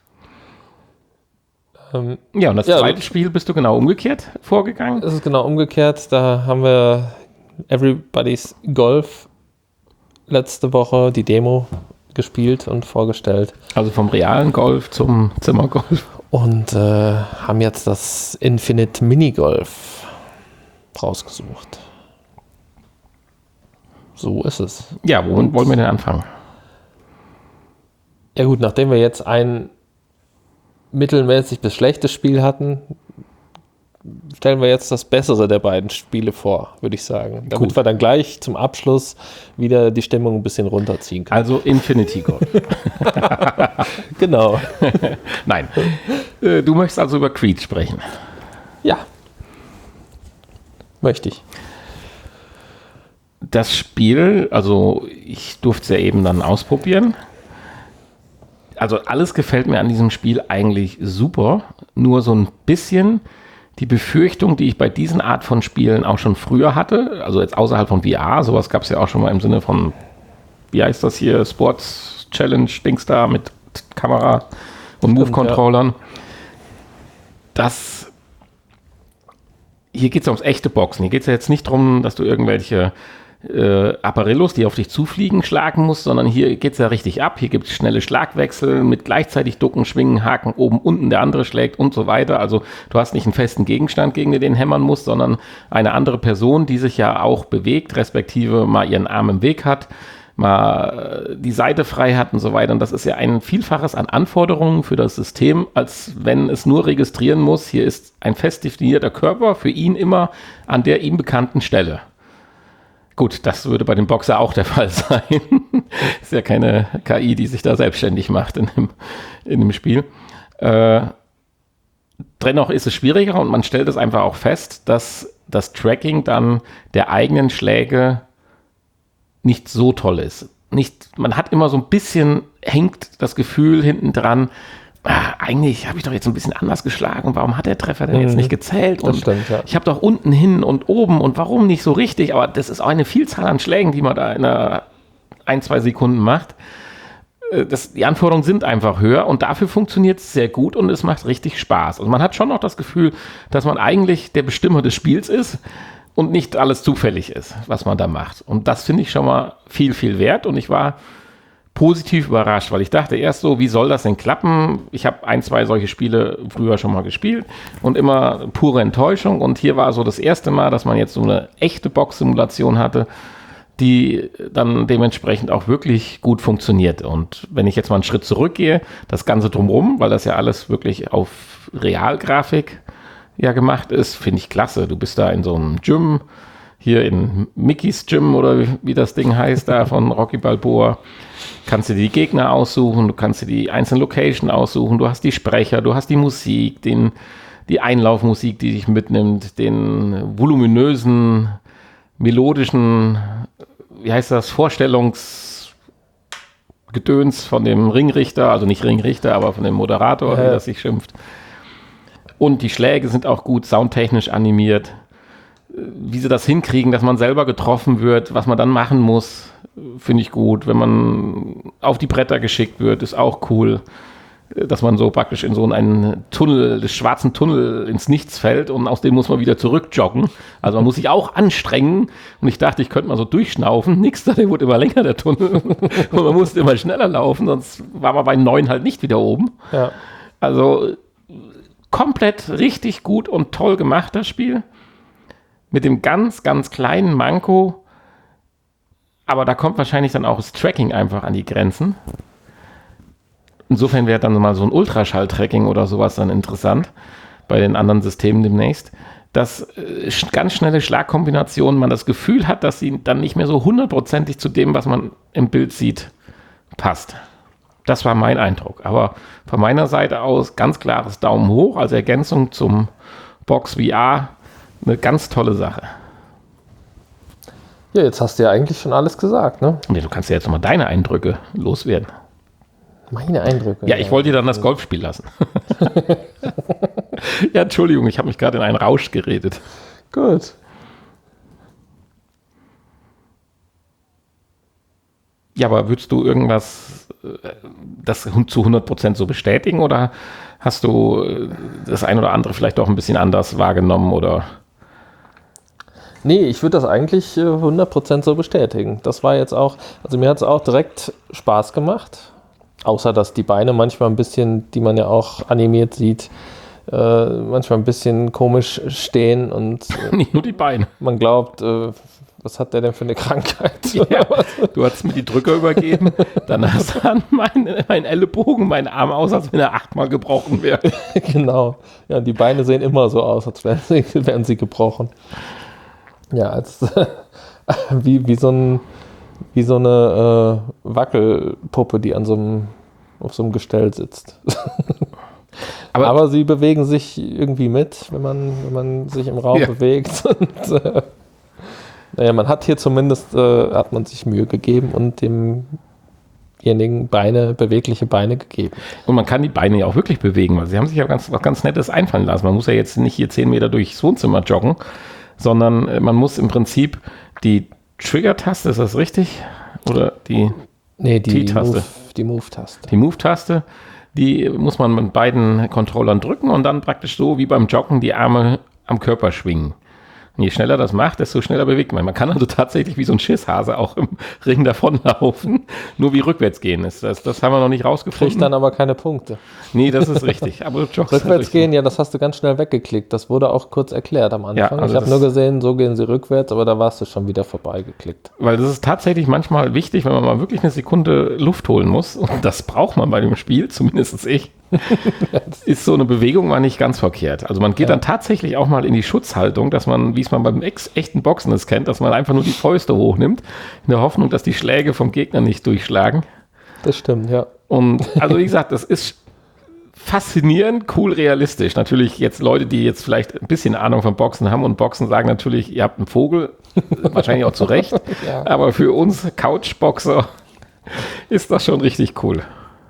Ähm, Ja, und das Ja, zweite aber- Spiel bist du genau umgekehrt vorgegangen. es ist genau umgekehrt. Da haben wir Everybody's Golf letzte Woche die Demo gespielt und vorgestellt. Also vom realen Golf zum Zimmergolf. Und äh, haben jetzt das Infinite Minigolf rausgesucht. So ist es. Ja, womit wollen wir denn anfangen? Ja gut, nachdem wir jetzt ein mittelmäßig bis schlechtes Spiel hatten, stellen wir jetzt das bessere der beiden Spiele vor, würde ich sagen. Damit Gut. wir dann gleich zum Abschluss wieder die Stimmung ein bisschen runterziehen können. Also Infinity Golf. Genau. Nein. Äh, Du möchtest also über Creed sprechen. Ja. Möchte ich. Das Spiel, also ich durfte es ja eben dann ausprobieren. Also alles gefällt mir an diesem Spiel eigentlich super. Nur so ein bisschen die Befürchtung, die ich bei diesen Art von Spielen auch schon früher hatte, also jetzt außerhalb von V R, sowas gab es ja auch schon mal im Sinne von, wie heißt das hier, Sports Challenge, Dings da mit Kamera und Move-Controllern. Das hier geht es ums echte Boxen. Hier geht es ja jetzt nicht darum, dass du irgendwelche äh, Apparillos, die auf dich zufliegen, schlagen musst, sondern hier geht es ja richtig ab. Hier gibt es schnelle Schlagwechsel mit gleichzeitig Ducken, Schwingen, Haken, oben, unten, der andere schlägt und so weiter. Also du hast nicht einen festen Gegenstand, gegen den du den hämmern musst, sondern eine andere Person, die sich ja auch bewegt, respektive mal ihren Arm im Weg hat. mal die Seite frei hat und so weiter. Und das ist ja ein Vielfaches an Anforderungen für das System, als wenn es nur registrieren muss, hier ist ein fest definierter Körper für ihn immer an der ihm bekannten Stelle. Gut, das würde bei dem Boxer auch der Fall sein. Ist ja keine K I, die sich da selbstständig macht in dem, in dem Spiel. Äh, dennoch ist es schwieriger und man stellt es einfach auch fest, dass das Tracking dann der eigenen Schläge nicht so toll ist. Nicht, man hat immer so ein bisschen, hängt das Gefühl hinten dran, ah, eigentlich habe ich doch jetzt ein bisschen anders geschlagen, warum hat der Treffer denn jetzt Mhm. nicht gezählt? Und Das stimmt, ja. ich habe doch unten hin und oben und warum nicht so richtig? Aber das ist auch eine Vielzahl an Schlägen, die man da in einer ein, zwei Sekunden macht. Äh, Das, die Anforderungen sind einfach höher und dafür funktioniert es sehr gut und es macht richtig Spaß. Also man hat schon noch das Gefühl, dass man eigentlich der Bestimmer des Spiels ist und nicht alles zufällig ist, was man da macht. Und das finde ich schon mal viel, viel wert und ich war positiv überrascht, weil ich dachte erst so, wie soll das denn klappen? Ich habe ein, zwei solche Spiele früher schon mal gespielt und immer pure Enttäuschung und hier war so das erste Mal, dass man jetzt so eine echte Box-Simulation hatte, die dann dementsprechend auch wirklich gut funktioniert. Und wenn ich jetzt mal einen Schritt zurückgehe, das Ganze drumherum, weil das ja alles wirklich auf Realgrafik ja gemacht ist, finde ich klasse. Du bist da in so einem Gym, hier in Mickeys Gym oder wie, wie das Ding heißt, da von Rocky Balboa. Kannst du dir die Gegner aussuchen, du kannst dir die einzelnen Location aussuchen, du hast die Sprecher, du hast die Musik, den, die Einlaufmusik, die dich mitnimmt, den voluminösen, melodischen, wie heißt das, Vorstellungsgedöns von dem Ringrichter, also nicht Ringrichter, aber von dem Moderator, Ja. wie das sich schimpft. Und die Schläge sind auch gut soundtechnisch animiert. Wie sie das hinkriegen, dass man selber getroffen wird, was man dann machen muss, finde ich gut. Wenn man auf die Bretter geschickt wird, ist auch cool. Dass man so praktisch in so einen Tunnel, des schwarzen Tunnel ins Nichts fällt und aus dem muss man wieder zurückjoggen. Also man muss sich auch anstrengen und ich dachte, ich könnte mal so durchschnaufen. Nix, der wurde immer länger, der Tunnel. Und man musste immer schneller laufen, sonst war man bei neun halt nicht wieder oben. Ja. Also komplett richtig gut und toll gemacht, das Spiel. Mit dem ganz, ganz kleinen Manko, aber da kommt wahrscheinlich dann auch das Tracking einfach an die Grenzen. Insofern wäre dann mal so ein Ultraschall-Tracking oder sowas dann interessant bei den anderen Systemen demnächst, dass äh, ganz schnelle Schlagkombinationen man das Gefühl hat, dass sie dann nicht mehr so hundertprozentig zu dem, was man im Bild sieht, passt. Das war mein Eindruck. Aber von meiner Seite aus ganz klares Daumen hoch als Ergänzung zum Box V R. Eine ganz tolle Sache. Ja, jetzt hast du ja eigentlich schon alles gesagt, ne? Ja, du kannst ja jetzt nochmal deine Eindrücke loswerden. Meine Eindrücke. Ja, ich wollte dir dann das Golf spielen lassen. Ja, Entschuldigung, ich habe mich gerade in einen Rausch geredet. Gut. Ja, aber würdest du irgendwas, äh, das zu hundert Prozent so bestätigen oder hast du äh, das ein oder andere vielleicht auch ein bisschen anders wahrgenommen oder? Nee, ich würde das eigentlich äh, hundert Prozent so bestätigen. Das war jetzt auch, also mir hat es auch direkt Spaß gemacht. Außer, dass die Beine manchmal ein bisschen, die man ja auch animiert sieht, äh, manchmal ein bisschen komisch stehen und äh, Nicht nur die Beine. man glaubt, äh, was hat der denn für eine Krankheit? Ja, du hast mir die Drücker übergeben, dann hast du an meinen mein Ellenbogen, meinen Arm aus, als wenn er achtmal gebrochen wäre. Genau. Ja, die Beine sehen immer so aus, als wären sie, wären sie gebrochen. Ja, als wie, wie so ein wie so eine äh, Wackelpuppe, die an so einem auf so einem Gestell sitzt. Aber, Aber sie bewegen sich irgendwie mit, wenn man, wenn man sich im Raum Ja. bewegt. Und, äh, naja, man hat hier zumindest äh, hat man sich Mühe gegeben und demjenigen Beine, bewegliche Beine gegeben. und man kann die Beine ja auch wirklich bewegen, weil sie haben sich ja ganz, was ganz Nettes einfallen lassen. Man muss ja jetzt nicht hier zehn Meter durchs Wohnzimmer joggen, sondern äh, man muss im Prinzip die Trigger-Taste, ist das richtig? Oder die, Nee, die T-Taste. Move, die Move-Taste. die Move-Taste, die muss man mit beiden Controllern drücken und dann praktisch so wie beim Joggen die Arme am Körper schwingen. Und je schneller das macht, desto schneller bewegt man. Man kann also tatsächlich wie so ein Schisshase auch im Ring davonlaufen, nur wie rückwärts gehen ist. Das, das haben wir noch nicht rausgefunden. Kriegt dann aber keine Punkte. Nee, das ist richtig. Aber rückwärts gehen, ja, das hast du ganz schnell weggeklickt. Das wurde auch kurz erklärt am Anfang. Ja, also ich habe nur gesehen, so gehen sie rückwärts, aber da warst du schon wieder vorbeigeklickt. Weil das ist tatsächlich manchmal wichtig, wenn man mal wirklich eine Sekunde Luft holen muss. Und das braucht man bei dem Spiel, zumindest ich. Ist so eine Bewegung mal nicht ganz verkehrt. Also man geht ja. dann tatsächlich auch mal in die Schutzhaltung, dass man, wie es man beim ex echten Boxen das kennt, dass man einfach nur die Fäuste hochnimmt, in der Hoffnung, dass die Schläge vom Gegner nicht durchschlagen. Das stimmt, ja. Und also wie gesagt, das ist faszinierend, cool, realistisch. Natürlich jetzt Leute, die jetzt vielleicht ein bisschen Ahnung von Boxen haben und Boxen sagen natürlich, ihr habt einen Vogel, wahrscheinlich auch zu Recht, ja. aber für uns Couchboxer ist das schon richtig cool.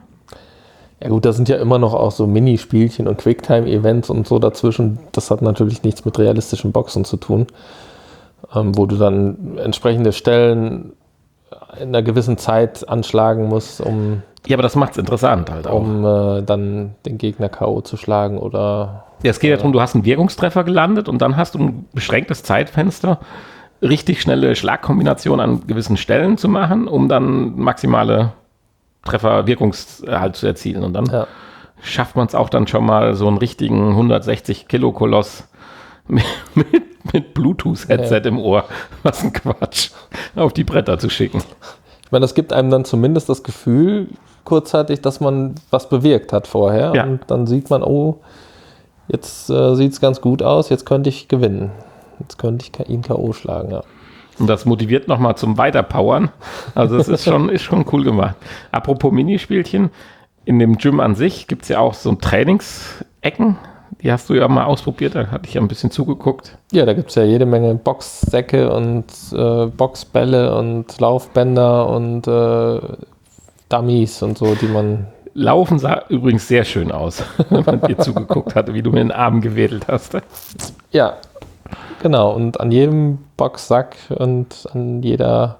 Ja gut, da sind ja immer noch auch so Minispielchen und Quicktime-Events und so dazwischen. Das hat natürlich nichts mit realistischen Boxen zu tun, ähm, wo du dann entsprechende Stellen in einer gewissen Zeit anschlagen musst, um... Ja, aber das macht's interessant halt auch. Um äh, dann den Gegner K O zu schlagen oder... Ja, es geht ja darum, du hast einen Wirkungstreffer gelandet und dann hast du ein beschränktes Zeitfenster, richtig schnelle Schlagkombinationen an gewissen Stellen zu machen, um dann maximale Trefferwirkungs halt zu erzielen. Und dann ja. schafft man es auch dann schon mal, so einen richtigen hundertsechzig Kilo Koloss mit, mit, mit Bluetooth-Headset ja. im Ohr, was ein Quatsch, auf die Bretter zu schicken. Ich meine, das gibt einem dann zumindest das Gefühl, kurzzeitig, dass man was bewirkt hat vorher. Ja. Und dann sieht man, oh, jetzt äh, sieht es ganz gut aus, jetzt könnte ich gewinnen. Jetzt könnte ich ihn K O schlagen, ja. Und das motiviert nochmal zum Weiterpowern. Also es ist schon, ist schon cool gemacht. Apropos Minispielchen, in dem Gym an sich gibt es ja auch so Trainingsecken. Die hast du ja mal ausprobiert, da hatte ich ja ein bisschen zugeguckt. Ja, da gibt es ja jede Menge Boxsäcke und äh, Boxbälle und Laufbänder und äh, Dummies und so, die man... Laufen sah übrigens sehr schön aus, wenn man dir zugeguckt hatte, wie du mit den Armen gewedelt hast. Ja, genau. Und an jedem Boxsack und an jeder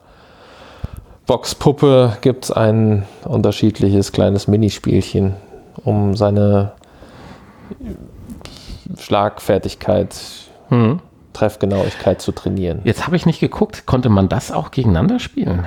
Boxpuppe gibt es ein unterschiedliches kleines Minispielchen, um seine Schlagfertigkeit, hm. Treffgenauigkeit zu trainieren. Jetzt habe ich nicht geguckt, konnte man das auch gegeneinander spielen?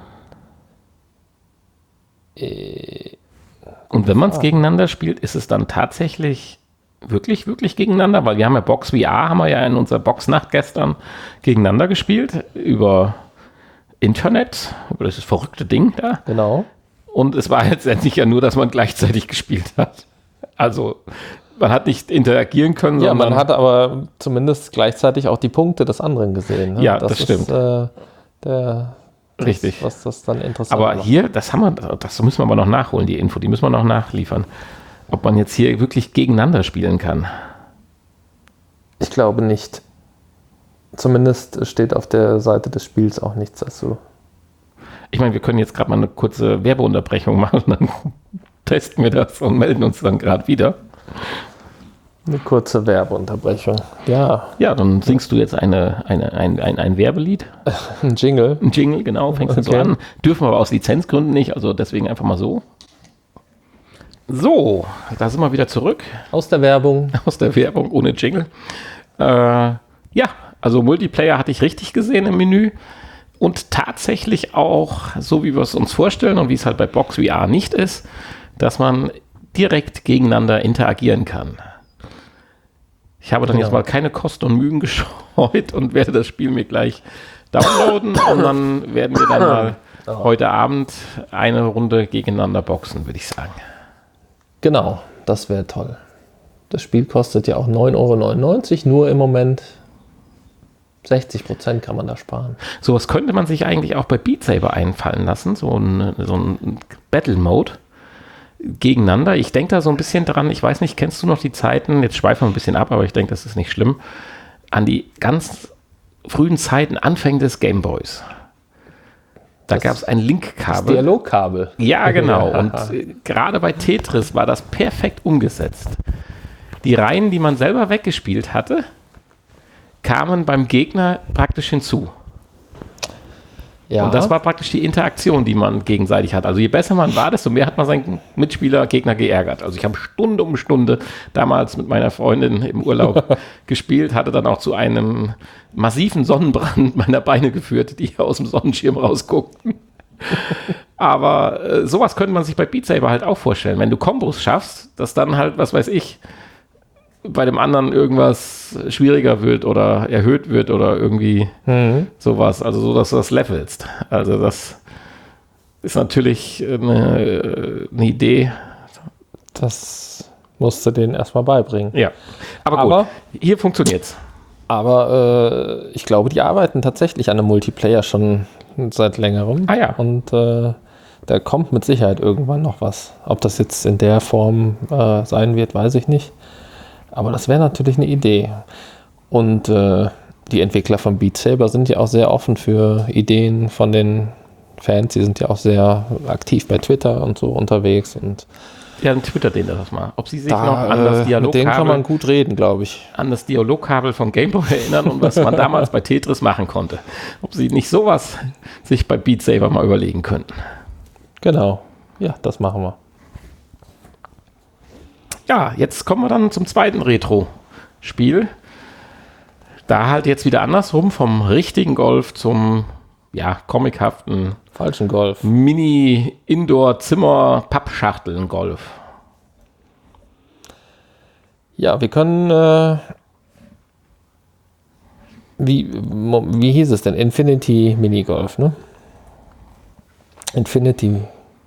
Äh, Und wenn man es gegeneinander spielt, ist es dann tatsächlich wirklich, wirklich gegeneinander? Weil wir haben ja Box V R, haben wir ja in unserer Boxnacht gestern gegeneinander gespielt, über Internet, über das verrückte Ding da. Genau. Und es war letztendlich ja nur, dass man gleichzeitig gespielt hat. Also man hat nicht interagieren können, ja, sondern... man hat aber zumindest gleichzeitig auch die Punkte des anderen gesehen. Ne? Ja, das, das stimmt. Ist, äh, der, das, Richtig. Was das dann interessant Aber macht. hier, das haben wir, das müssen wir aber noch nachholen, die Info, die müssen wir noch nachliefern. Ob man jetzt hier wirklich gegeneinander spielen kann. Ich glaube nicht. Zumindest steht auf der Seite des Spiels auch nichts dazu. Ich meine, wir können jetzt gerade mal eine kurze Werbeunterbrechung machen, dann testen wir das und melden uns dann gerade wieder. Eine kurze Werbeunterbrechung. Ja. Ja, dann singst du jetzt eine, eine, ein, ein, ein Werbelied. Ein Jingle. Ein Jingle, genau, fängst du okay. so an. Dürfen wir aber aus Lizenzgründen nicht, also deswegen einfach mal so. So, da sind wir wieder zurück. Aus der Werbung. Aus der Werbung ohne Jingle. Äh, ja, also Multiplayer hatte ich richtig gesehen im Menü. Und tatsächlich auch, so wie wir es uns vorstellen und wie es halt bei Box V R nicht ist, dass man direkt gegeneinander interagieren kann. Ich habe dann genau. jetzt mal keine Kosten und Mühen gescheut und werde das Spiel mir gleich downloaden und dann werden wir dann mal oh. heute Abend eine Runde gegeneinander boxen, würde ich sagen. Genau, das wäre toll. Das Spiel kostet ja auch neun Euro neunundneunzig, nur im Moment sechzig Prozent kann man da sparen. Sowas könnte man sich eigentlich auch bei Beat Saber einfallen lassen, so ein, so ein Battle-Mode gegeneinander. Ich denke da so ein bisschen dran, ich weiß nicht, kennst du noch die Zeiten, jetzt schweifen wir ein bisschen ab, aber ich denke, das ist nicht schlimm, an die ganz frühen Zeiten, Anfänge des Gameboys. Da gab es ein Linkkabel. Dialogkabel. Ja, genau. Und äh, gerade bei Tetris war das perfekt umgesetzt. Die Reihen, die man selber weggespielt hatte, kamen beim Gegner praktisch hinzu. Ja. Und das war praktisch die Interaktion, die man gegenseitig hat. Also je besser man war, desto mehr hat man seinen Mitspieler, Gegner geärgert. Also ich habe Stunde um Stunde damals mit meiner Freundin im Urlaub gespielt, hatte dann auch zu einem massiven Sonnenbrand meiner Beine geführt, die aus dem Sonnenschirm rausguckten. Aber äh, sowas könnte man sich bei Beat Saber halt auch vorstellen. Wenn du Kombos schaffst, dass dann halt, was weiß ich, bei dem anderen irgendwas schwieriger wird oder erhöht wird oder irgendwie mhm. sowas. Also so, dass du das levelst. Also das ist natürlich eine, eine Idee. Das musst du denen erstmal beibringen. Ja, aber, aber gut, hier funktioniert's. Aber äh, ich glaube, die arbeiten tatsächlich an einem Multiplayer schon seit längerem. Ah ja. Und äh, da kommt mit Sicherheit irgendwann noch was. Ob das jetzt in der Form äh, sein wird, weiß ich nicht. Aber das wäre natürlich eine Idee. Und äh, die Entwickler von Beat Saber sind ja auch sehr offen für Ideen von den Fans. Die sind ja auch sehr aktiv bei Twitter und so unterwegs. Und ja, dann twittert denen das mal. Ob sie sich da, noch an das Dialogkabel... Mit denen kann man gut reden, glaube ich. An das Dialogkabel von Gameboy erinnern und was man damals bei Tetris machen konnte. Ob sie nicht sowas sich bei Beat Saber mal überlegen könnten. Genau. Ja, das machen wir. Ja, jetzt kommen wir dann zum zweiten Retro-Spiel. Da halt jetzt wieder andersrum, vom richtigen Golf zum, ja, comichaften falschen Golf. Mini-Indoor-Zimmer-Pappschachteln-Golf. Ja, wir können, äh, wie, wie hieß es denn? Infinity Minigolf, ne? Infinity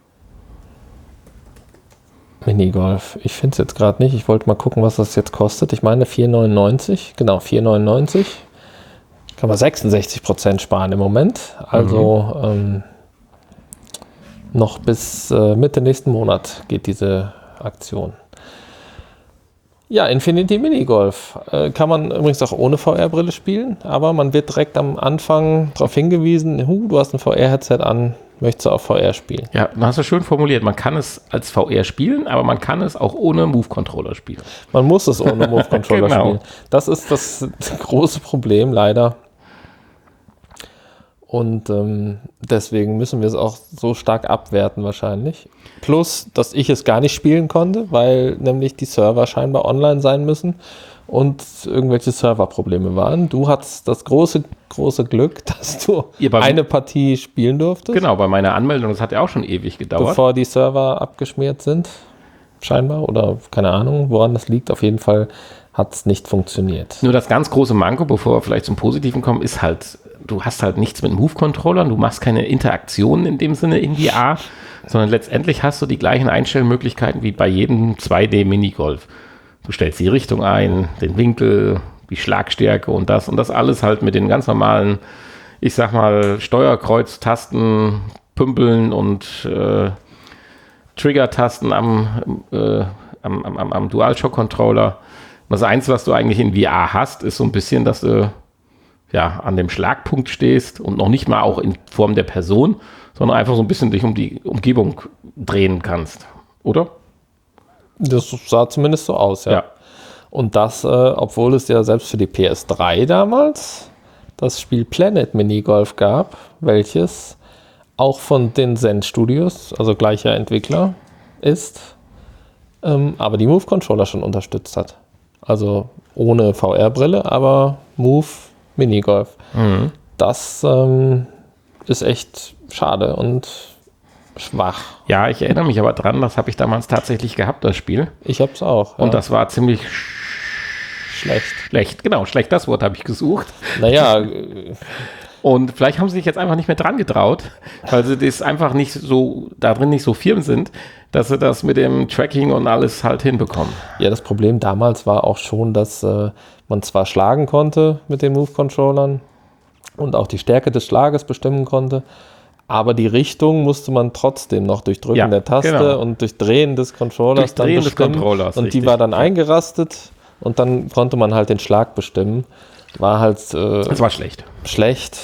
Minigolf. Ich finde es jetzt gerade nicht. Ich wollte mal gucken, was das jetzt kostet. Ich meine vier neunundneunzig. Genau, vier neunundneunzig. Kann man sechsundsechzig Prozent sparen im Moment. Also mhm. ähm, noch bis äh, Mitte nächsten Monat geht diese Aktion. Ja, Infinity Minigolf. Äh, kann man übrigens auch ohne V R-Brille spielen, aber man wird direkt am Anfang darauf hingewiesen, huh, du hast ein V R-Headset an, möchtest du auf V R spielen. Ja, du hast es schön formuliert. Man kann es als V R spielen, aber man kann es auch ohne Move-Controller spielen. Man muss es ohne Move-Controller genau. spielen. Das ist das große Problem, leider. Und ähm, deswegen müssen wir es auch so stark abwerten wahrscheinlich. Plus, dass ich es gar nicht spielen konnte, weil nämlich die Server scheinbar online sein müssen und irgendwelche Serverprobleme waren. Du hattest das große, große Glück, dass du ja, eine Partie spielen durftest. Genau, bei meiner Anmeldung, das hat ja auch schon ewig gedauert. Bevor die Server abgeschmiert sind, scheinbar, oder keine Ahnung, woran das liegt. Auf jeden Fall hat es nicht funktioniert. Nur das ganz große Manko, bevor wir vielleicht zum Positiven kommen, ist halt, du hast halt nichts mit Move-Controllern, du machst keine Interaktionen in dem Sinne in V R, sondern letztendlich hast du die gleichen Einstellmöglichkeiten wie bei jedem zwei D-Minigolf. Du stellst die Richtung ein, den Winkel, die Schlagstärke und das und das alles halt mit den ganz normalen, ich sag mal, Steuerkreuztasten, Pümpeln und äh, Trigger-Tasten am, äh, am, am, am DualShock-Controller. Das Einzige, was du eigentlich in V R hast, ist so ein bisschen, dass du ja, an dem Schlagpunkt stehst und noch nicht mal auch in Form der Person, sondern einfach so ein bisschen dich um die Umgebung drehen kannst, oder? Das sah zumindest so aus, ja. ja. Und das, äh, obwohl es ja selbst für die P S drei damals das Spiel Planet Minigolf gab, welches auch von den Zen Studios, also gleicher Entwickler, ist, ähm, aber die Move-Controller schon unterstützt hat. Also ohne V R-Brille, aber Move Minigolf. Mhm. Das ähm, ist echt schade und schwach. Ja, ich erinnere mich aber dran, das habe ich damals tatsächlich gehabt, das Spiel. Ich habe es auch. Ja. Und das war ziemlich schlecht. Schlecht, genau, schlecht, das Wort habe ich gesucht. Naja. Und vielleicht haben sie sich jetzt einfach nicht mehr dran getraut, weil sie das einfach nicht so, da drin nicht so firm sind, dass sie das mit dem Tracking und alles halt hinbekommen. Ja, das Problem damals war auch schon, dass äh, man zwar schlagen konnte mit den Move-Controllern und auch die Stärke des Schlages bestimmen konnte, aber die Richtung musste man trotzdem noch durch Drücken ja, der Taste genau. und durch Drehen des Controllers durch Drehen dann bestimmen. Des Controllers, und richtig. Die war dann eingerastet und dann konnte man halt den Schlag bestimmen. War halt äh, das war schlecht. Schlecht,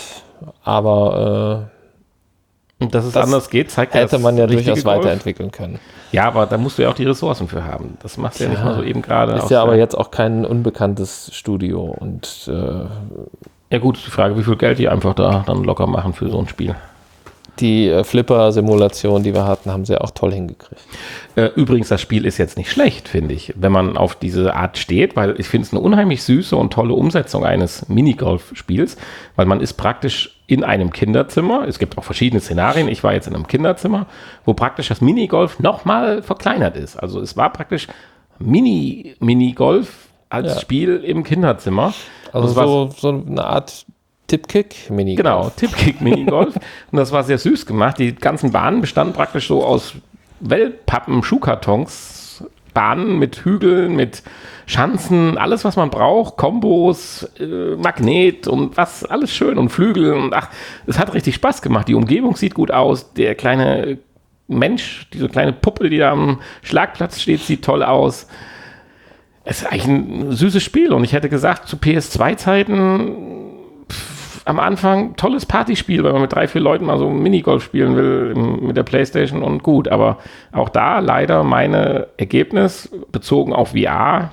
aber äh, und dass es das anders geht, zeigt hätte das man ja durchaus Golf. weiterentwickeln können. Ja, aber da musst du ja auch die Ressourcen für haben. Das machst du ja, ja nicht mal so eben gerade. Ist ja aber jetzt auch kein unbekanntes Studio und äh, Ja gut, die Frage, wie viel Geld die einfach da dann locker machen für so ein Spiel. Die äh, Flipper-Simulation, die wir hatten, haben sie auch toll hingekriegt. Äh, übrigens, das Spiel ist jetzt nicht schlecht, finde ich, wenn man auf diese Art steht, weil ich finde es eine unheimlich süße und tolle Umsetzung eines Minigolf-Spiels, weil man ist praktisch in einem Kinderzimmer, es gibt auch verschiedene Szenarien, ich war jetzt in einem Kinderzimmer, wo praktisch das Minigolf nochmal verkleinert ist. Also es war praktisch Mini-Minigolf als Ja. Spiel im Kinderzimmer. Also das war so, so eine Art Tip-Kick-Minigolf. Genau, Tip-Kick-Minigolf. Und das war sehr süß gemacht. Die ganzen Bahnen bestanden praktisch so aus Wellpappen, Schuhkartons, Bahnen mit Hügeln, mit Schanzen, alles, was man braucht, Kombos, äh, Magnet und was, alles schön und Flügel. Und ach, es hat richtig Spaß gemacht. Die Umgebung sieht gut aus. Der kleine Mensch, diese kleine Puppe, die da am Schlagplatz steht, sieht toll aus. Es ist eigentlich ein süßes Spiel. Und ich hätte gesagt, zu P S zwei Zeiten am Anfang tolles Partyspiel, wenn man mit drei, vier Leuten mal so Minigolf spielen will im, mit der Playstation und gut, aber auch da leider meine Ergebnis bezogen auf V R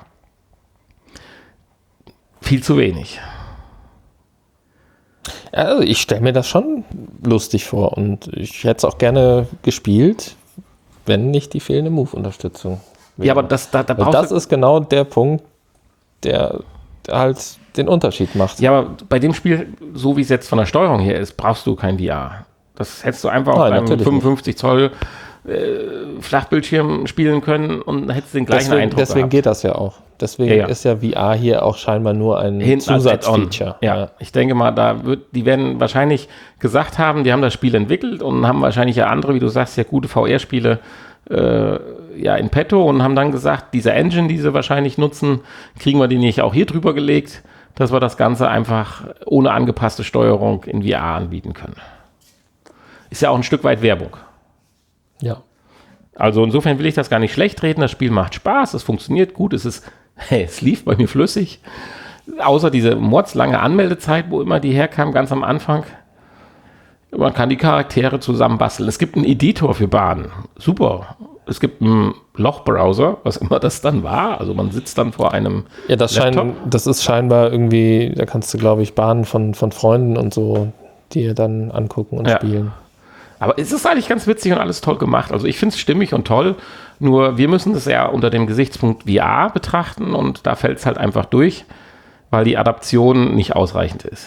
viel zu wenig. Also ich stelle mir das schon lustig vor und ich hätte es auch gerne gespielt, wenn nicht die fehlende Move-Unterstützung wäre. Ja, aber das, da, da also brauchst das du, ist genau der Punkt, der, der halt den Unterschied macht. ja, aber bei dem Spiel, so wie es jetzt von der Steuerung her ist, brauchst du kein V R. Das hättest du einfach Nein, auf deinem natürlich fünfundfünfzig Zoll äh, Flachbildschirm spielen können und hättest den gleichen deswegen Eindruck deswegen gehabt. geht das ja auch. Deswegen Ja, ja. ist ja V R hier auch scheinbar nur ein Hinten als Zusatzfeature. Add-on. Ja, ich denke mal, da wird, die werden wahrscheinlich gesagt haben, die haben das Spiel entwickelt und haben wahrscheinlich ja andere, wie du sagst, ja gute V R-Spiele äh, ja in petto und haben dann gesagt, diese Engine, die sie wahrscheinlich nutzen, kriegen wir die nicht auch hier drüber gelegt, dass wir das Ganze einfach ohne angepasste Steuerung in V R anbieten können. Ist ja auch ein Stück weit Werbung. Ja. Also insofern will ich das gar nicht schlecht reden. Das Spiel macht Spaß, es funktioniert gut, es ist, hey, es lief bei mir flüssig. Außer diese mordslange Anmeldezeit, wo immer die herkam, ganz am Anfang. Man kann die Charaktere zusammenbasteln. Es gibt einen Editor für Bahnen. Super. Es gibt einen Lochbrowser, was immer das dann war. Also man sitzt dann vor einem Ja, das, scheint, das ist scheinbar irgendwie, da kannst du, glaube ich, Bahnen von, von Freunden und so dir dann angucken und Ja. spielen. Aber es ist eigentlich ganz witzig und alles toll gemacht. Also ich finde es stimmig und toll. Nur wir müssen das ja unter dem Gesichtspunkt V R betrachten und da fällt es halt einfach durch, weil die Adaption nicht ausreichend ist.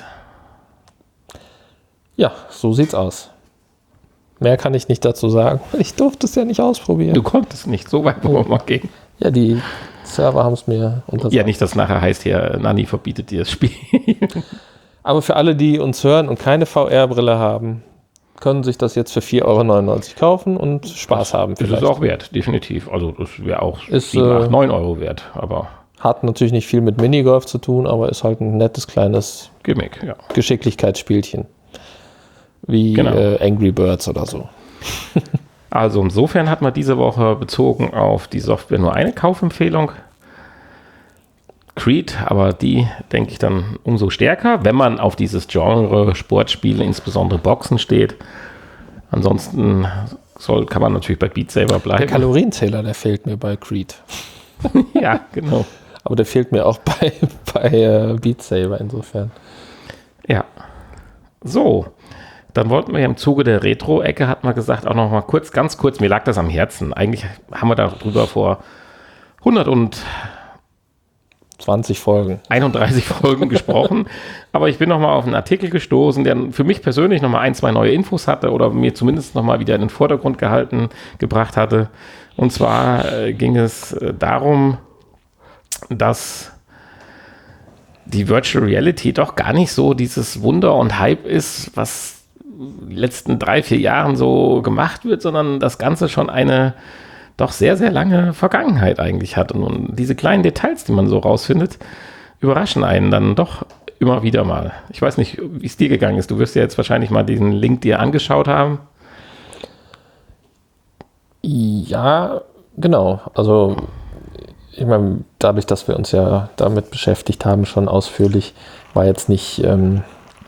Ja, so sieht's aus. Mehr kann ich nicht dazu sagen. Ich durfte es ja nicht ausprobieren. Du konntest nicht, so weit wollen wir mal gehen. Ja, die Server haben es mir untersagt. Ja, nicht, dass nachher heißt hier, Nanni verbietet dir das Spiel. Aber für alle, die uns hören und keine V R-Brille haben, können sich das jetzt für vier Euro neunundneunzig kaufen und Spaß haben. Das ist auch wert, definitiv. Also das wäre auch Ist, sieben, äh, acht, neun Euro wert, aber Hat natürlich nicht viel mit Minigolf zu tun, aber ist halt ein nettes kleines Gimmick, ja. Geschicklichkeitsspielchen. Wie Genau. äh, Angry Birds oder so. Also insofern hat man diese Woche bezogen auf die Software nur eine Kaufempfehlung. Creed, aber die denke ich dann umso stärker, wenn man auf dieses Genre Sportspiele, insbesondere Boxen steht. Ansonsten soll, kann man natürlich bei Beat Saber Der bleiben. Kalorienzähler, der fehlt mir bei Creed. Ja, genau. Aber der fehlt mir auch bei, bei äh, Beat Saber insofern. Ja. So, dann wollten wir ja im Zuge der Retro-Ecke, hat man gesagt, auch noch mal kurz, ganz kurz, mir lag das am Herzen. Eigentlich haben wir darüber vor hunderteinunddreißig zwanzig Folgen. Folgen gesprochen, aber ich bin noch mal auf einen Artikel gestoßen, der für mich persönlich noch mal ein, zwei neue Infos hatte oder mir zumindest noch mal wieder in den Vordergrund gehalten, gebracht hatte. Und zwar äh, ging es äh, darum, dass die Virtual Reality doch gar nicht so dieses Wunder und Hype ist, was die letzten drei, vier Jahren so gemacht wird, sondern das Ganze schon eine doch sehr, sehr lange Vergangenheit eigentlich hat. Und diese kleinen Details, die man so rausfindet, überraschen einen dann doch immer wieder mal. Ich weiß nicht, wie es dir gegangen ist. Du wirst ja jetzt wahrscheinlich mal diesen Link dir angeschaut haben. Ja, genau. Also ich meine, dadurch, dass wir uns ja damit beschäftigt haben, schon ausführlich, war jetzt nicht ähm,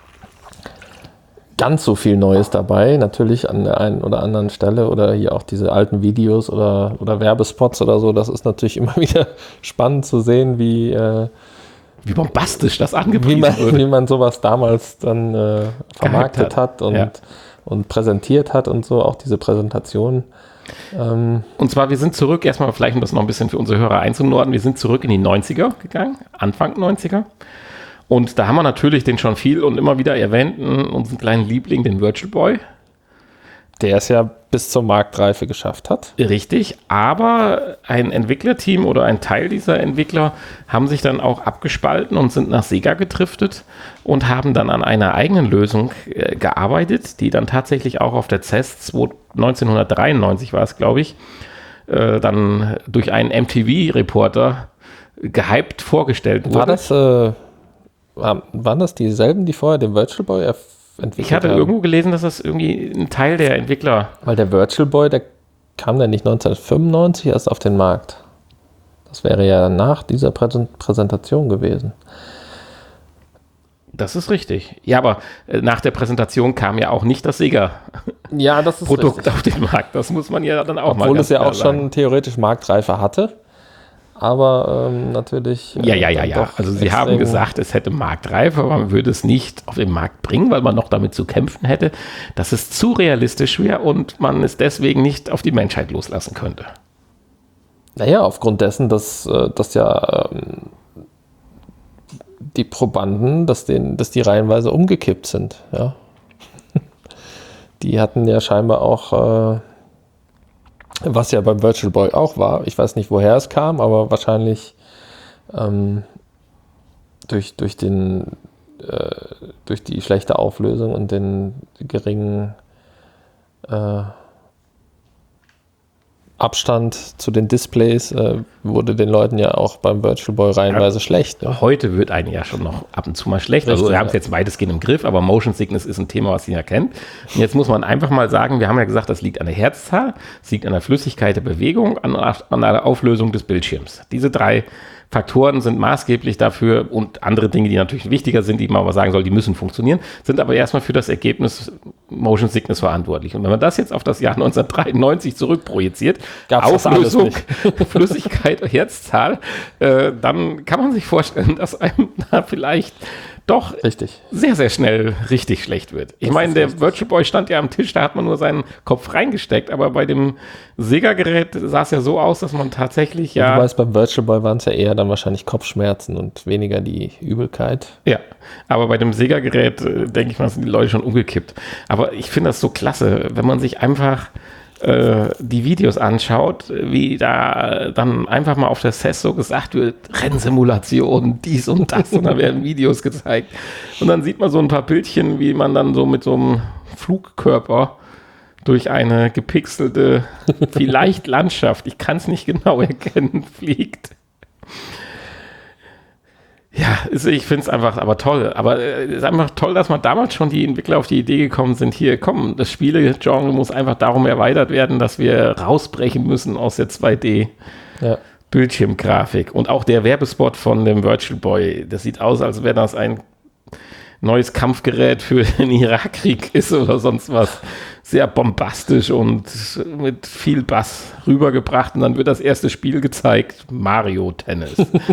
ganz so viel Neues dabei. Natürlich an der einen oder anderen Stelle oder hier auch diese alten Videos oder, oder Werbespots oder so. Das ist natürlich immer wieder spannend zu sehen, wie, äh, wie bombastisch das wie angepriesen man, wurde. wie man sowas damals dann äh, vermarktet hat, hat und, ja. und präsentiert hat und so, auch diese Präsentation. Ähm, und zwar, wir sind zurück, erstmal vielleicht, um das noch ein bisschen für unsere Hörer einzunorden, wir sind zurück in die neunziger gegangen, Anfang neunziger. Und da haben wir natürlich den schon viel und immer wieder erwähnten, unseren kleinen Liebling, den Virtual Boy. Der es ja bis zur Marktreife geschafft hat. Richtig, aber ein Entwicklerteam oder ein Teil dieser Entwickler haben sich dann auch abgespalten und sind nach Sega gedriftet und haben dann an einer eigenen Lösung äh, gearbeitet, die dann tatsächlich auch auf der C E S neunzehnhundertdreiundneunzig war es, glaube ich, äh, dann durch einen M T V-Reporter gehypt vorgestellt wurde. War das, äh, waren das dieselben, die vorher den Virtual Boy erf- entwickelt Ich hatte haben? irgendwo gelesen, dass das irgendwie ein Teil der Entwickler... Weil der Virtual Boy, der kam dann nicht neunzehnhundertfünfundneunzig erst auf den Markt. Das wäre ja nach dieser Präsent- Präsentation gewesen. Das ist richtig. Ja, aber äh, nach der Präsentation kam ja auch nicht das Sega-Produkt Ja, das ist richtig. auf den Markt. Das muss man ja dann auch mal Obwohl es ja klar auch sagen. schon theoretisch Marktreife hatte. Aber ähm, natürlich... Ja, äh, ja, ja, dann ja. doch Also sie extrem- haben gesagt, es hätte Marktreife, aber man würde es nicht auf den Markt bringen, weil man noch damit zu kämpfen hätte, dass es zu realistisch wäre und man es deswegen nicht auf die Menschheit loslassen könnte. Naja, aufgrund dessen, dass, äh, dass ja ähm, die Probanden, dass, denen, dass die reihenweise umgekippt sind. Ja. Die hatten ja scheinbar auch, äh, was ja beim Virtual Boy auch war, ich weiß nicht, woher es kam, aber wahrscheinlich ähm, durch, durch, den, äh, durch die schlechte Auflösung und den geringen äh, Abstand zu den Displays äh, wurde den Leuten ja auch beim Virtual Boy reihenweise Ja. schlecht. Ne? Heute wird einem ja schon noch ab und zu mal schlecht. Also Richtig, wir haben es ja. jetzt weitestgehend im Griff, aber Motion Sickness ist ein Thema, was ihr ja kennt. Und jetzt muss man einfach mal sagen, wir haben ja gesagt, das liegt an der Herzzahl, es liegt an der Flüssigkeit der Bewegung, an, an der Auflösung des Bildschirms. Diese drei Faktoren sind maßgeblich dafür und andere Dinge, die natürlich wichtiger sind, die man aber sagen soll, die müssen funktionieren, sind aber erstmal für das Ergebnis Motion Sickness verantwortlich. Und wenn man das jetzt auf das Jahr neunzehnhundertdreiundneunzig zurückprojiziert, Gab's das alles Auflösung, nicht. Flüssigkeit, Herzzahl, äh, dann kann man sich vorstellen, dass einem da vielleicht doch Richtig. sehr, sehr schnell richtig schlecht wird. Ich Das meine, ist der richtig. Virtual Boy stand ja am Tisch, da hat man nur seinen Kopf reingesteckt, aber bei dem Sega-Gerät sah es ja so aus, dass man tatsächlich Ja. ja... Du weißt, beim Virtual Boy waren es ja eher dann wahrscheinlich Kopfschmerzen und weniger die Übelkeit. Ja, aber bei dem Sega-Gerät, äh, denke ich mal, sind die Leute schon umgekippt. Aber ich finde das so klasse, wenn man sich einfach äh, die Videos anschaut, wie da dann einfach mal auf der C E S so gesagt wird, Rennsimulation, dies und das, und da werden Videos gezeigt. Und dann sieht man so ein paar Bildchen, wie man dann so mit so einem Flugkörper durch eine gepixelte, vielleicht Landschaft, ich kann es nicht genau erkennen, fliegt. Ja, ist, ich finde es einfach aber toll. Aber es äh, ist einfach toll, dass man damals schon die Entwickler auf die Idee gekommen sind, hier, komm, das Spiele-Genre muss einfach darum erweitert werden, dass wir rausbrechen müssen aus der zwei D Ja. Bildschirmgrafik. Und auch der Werbespot von dem Virtual Boy, das sieht aus, als wäre das ein neues Kampfgerät für den Irakkrieg ist oder sonst was. Sehr bombastisch und mit viel Bass rübergebracht. Und dann wird das erste Spiel gezeigt, Mario Tennis.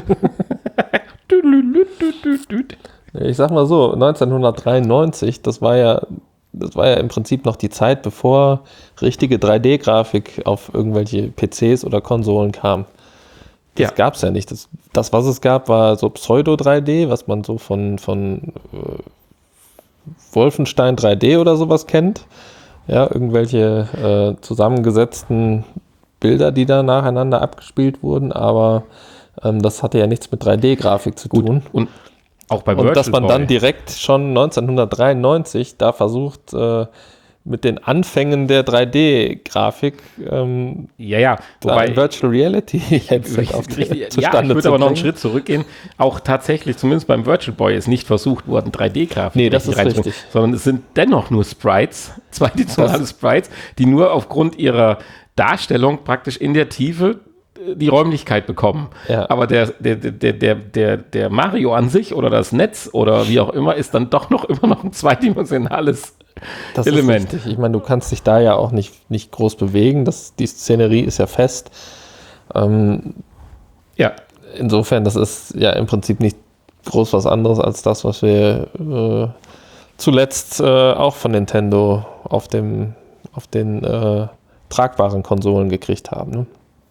Ich sag mal so, neunzehnhundertdreiundneunzig, das war ja, das war ja im Prinzip noch die Zeit, bevor richtige drei D-Grafik auf irgendwelche P Cs oder Konsolen kam. Das Ja. gab es ja nicht. Das, das, was es gab, war so Pseudo drei D, was man so von, von äh, Wolfenstein drei D oder sowas kennt. Ja, irgendwelche äh, zusammengesetzten Bilder, die da nacheinander abgespielt wurden, aber ähm, das hatte ja nichts mit drei D-Grafik zu tun. Und auch bei Und dass man Boy. dann direkt schon neunzehnhundertdreiundneunzig da versucht, äh, mit den Anfängen der drei D-Grafik ähm, Ja, ja, da wobei ein Virtual Reality Headset auf die, richtig, ja, zustande ich würde zu aber noch einen bringen. Schritt zurückgehen. Auch tatsächlich, zumindest beim Virtual Boy, ist nicht versucht worden, drei D-Grafik Nee, das ist reinzubringen, richtig. sondern es sind dennoch nur Sprites, zweidimensionale Das- Sprites, die nur aufgrund ihrer Darstellung praktisch in der Tiefe äh, die Räumlichkeit bekommen. Ja. Aber der, der, der, der, der, der Mario an sich oder das Netz oder wie auch immer ist dann doch noch immer noch ein zweidimensionales Das Element. ist richtig. Ich meine, du kannst dich da ja auch nicht, nicht groß bewegen. Das, die Szenerie ist ja fest. Ähm, Ja, insofern, das ist ja im Prinzip nicht groß was anderes als das, was wir äh, zuletzt äh, auch von Nintendo auf dem auf den äh, tragbaren Konsolen gekriegt haben. Ne?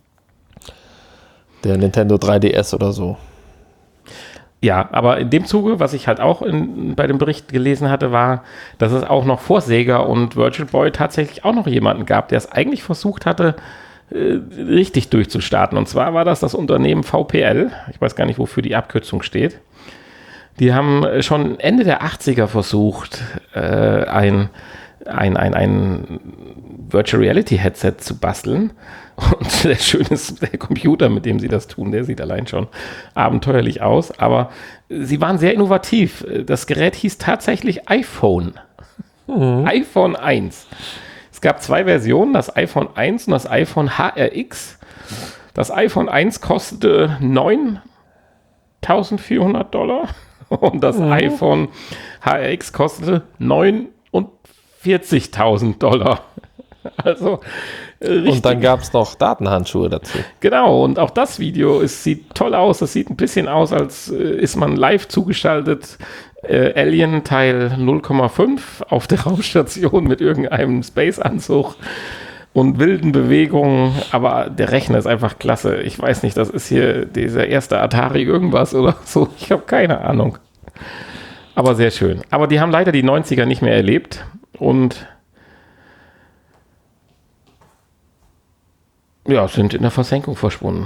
Der Nintendo drei D S oder so. Ja, aber in dem Zuge, was ich halt auch in, bei dem Bericht gelesen hatte, war, dass es auch noch vor Sega und Virtual Boy tatsächlich auch noch jemanden gab, der es eigentlich versucht hatte, äh, richtig durchzustarten. Und zwar war das das Unternehmen V P L. Ich weiß gar nicht, wofür die Abkürzung steht. Die haben schon Ende der achtziger versucht, äh, ein, ein, ein, ein Virtual Reality Headset zu basteln. Und der Schöne ist, der Computer, mit dem sie das tun, der sieht allein schon abenteuerlich aus. Aber sie waren sehr innovativ. Das Gerät hieß tatsächlich iPhone. Mhm. iPhone eins. Es gab zwei Versionen, das iPhone eins und das iPhone H R X. Das iPhone eins kostete neuntausendvierhundert Dollar und das mhm. iPhone H R X kostete neunundvierzigtausend Dollar. Also richtig. Und dann gab es noch Datenhandschuhe dazu. Genau, und auch das Video, es sieht toll aus. Es sieht ein bisschen aus, als äh, ist man live zugeschaltet. Äh, Alien Teil null Komma fünf auf der Raumstation mit irgendeinem Space-Anzug und wilden Bewegungen. Aber der Rechner ist einfach klasse. Ich weiß nicht, das ist hier dieser erste Atari irgendwas oder so. Ich habe keine Ahnung. Aber sehr schön. Aber die haben leider die neunziger nicht mehr erlebt und ja, sind in der Versenkung verschwunden.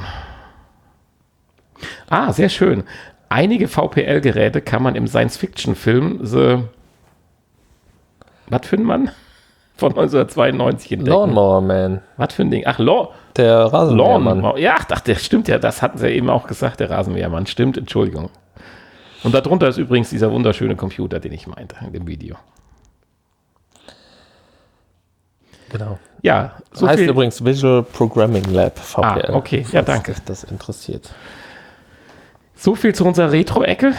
Ah, sehr schön. Einige V P L-Geräte kann man im Science-Fiction-Film The... Was für ein Mann? Von neunzehnhundertzweiundneunzig entdecken. Lawnmower Man. Was für ein Ding? Ach, Law... Der Rasenmähermann. Lawn, ja, ach, der stimmt ja. Das hatten sie ja eben auch gesagt, der Rasenmähermann. Stimmt, Entschuldigung. Und darunter ist übrigens dieser wunderschöne Computer, den ich meinte in dem Video. Genau. Ja, so heißt viel übrigens Visual Programming Lab V P L. Ah, okay, ja, danke. Falls dich das interessiert. So viel zu unserer Retro-Ecke.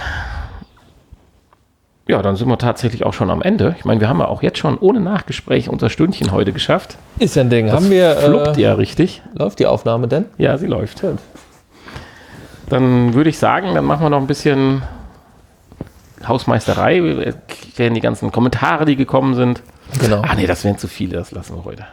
Ja, dann sind wir tatsächlich auch schon am Ende. Ich meine, wir haben ja auch jetzt schon ohne Nachgespräch unser Stündchen heute geschafft. Ist ja ein Ding. Das haben wir, fluppt äh, ja richtig. Läuft die Aufnahme denn? Ja, sie läuft. Gut. Dann würde ich sagen, dann machen wir noch ein bisschen Hausmeisterei. Wir erklären die ganzen Kommentare, die gekommen sind. Genau. Ah nee, das wären zu viele, das lassen wir heute.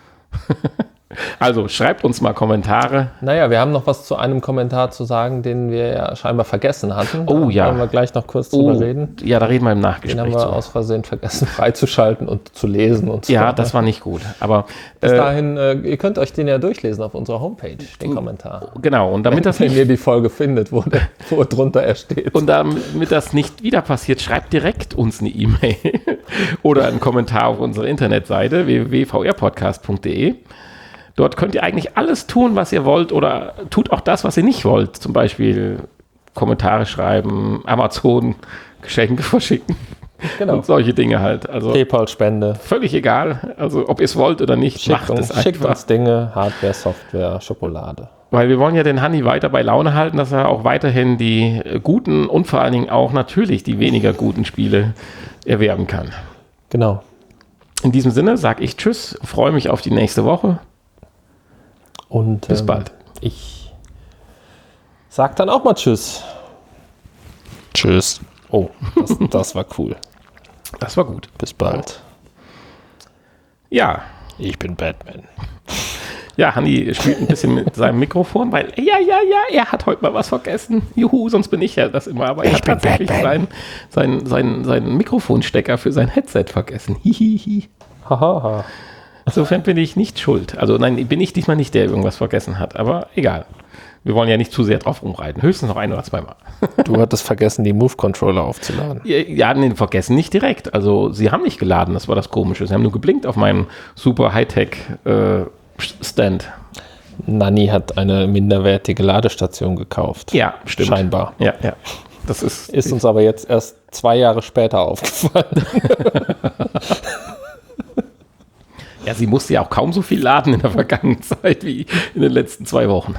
Also, schreibt uns mal Kommentare. Naja, wir haben noch was zu einem Kommentar zu sagen, den wir ja scheinbar vergessen hatten. Oh da ja. wollen wir gleich noch kurz oh, drüber reden. Ja, da reden wir im Nachgespräch. Den haben wir zu. aus Versehen vergessen freizuschalten und zu lesen und so. Ja, das war nicht gut. Aber bis äh, dahin, äh, ihr könnt euch den ja durchlesen auf unserer Homepage, den Kommentar. Genau, und damit wenn, das wenn nicht, ihr die Folge findet, wo, der, wo drunter er steht. Und damit das nicht wieder passiert, schreibt direkt uns eine E-Mail oder einen Kommentar auf unserer Internetseite w w w punkt v r podcast punkt d e. Dort könnt ihr eigentlich alles tun, was ihr wollt, oder tut auch das, was ihr nicht wollt. Zum Beispiel Kommentare schreiben, Amazon Geschenke verschicken. Genau. Und solche Dinge halt. Also PayPal-Spende. Völlig egal. Also ob ihr es wollt oder nicht, schickt macht uns, es einfach. Schickt uns Dinge, Hardware, Software, Schokolade. Weil wir wollen ja den Hanni weiter bei Laune halten, dass er auch weiterhin die guten und vor allen Dingen auch natürlich die weniger guten Spiele erwerben kann. Genau. In diesem Sinne sage ich Tschüss, freue mich auf die nächste Woche. Und bis ähm, bald. Ich sag dann auch mal Tschüss. Tschüss. Oh, das, das war cool. Das war gut. Bis bald. Ja. Ich bin Batman. Ja, Hanni spielt ein bisschen mit seinem Mikrofon, weil, ja, ja, ja, er hat heute mal was vergessen. Juhu, sonst bin ich ja das immer. Aber er ich hat tatsächlich seinen sein, sein, sein Mikrofonstecker für sein Headset vergessen. Hihihi. Haha. Insofern bin ich nicht schuld. Also nein, bin ich diesmal nicht der, der irgendwas vergessen hat. Aber egal. Wir wollen ja nicht zu sehr drauf rumreiten. Höchstens noch ein oder zweimal. Du hattest vergessen, die Move-Controller aufzuladen. Ja, ja, nee, vergessen nicht direkt. Also sie haben nicht geladen, das war das Komische. Sie haben nur geblinkt auf meinem super Hightech-Stand. Äh, Nanni hat eine minderwertige Ladestation gekauft. Ja, stimmt. Scheinbar. Ja, ja. Das ist, ist uns aber jetzt erst zwei Jahre später aufgefallen. Ja, sie musste ja auch kaum so viel laden in der vergangenen Zeit wie in den letzten zwei Wochen.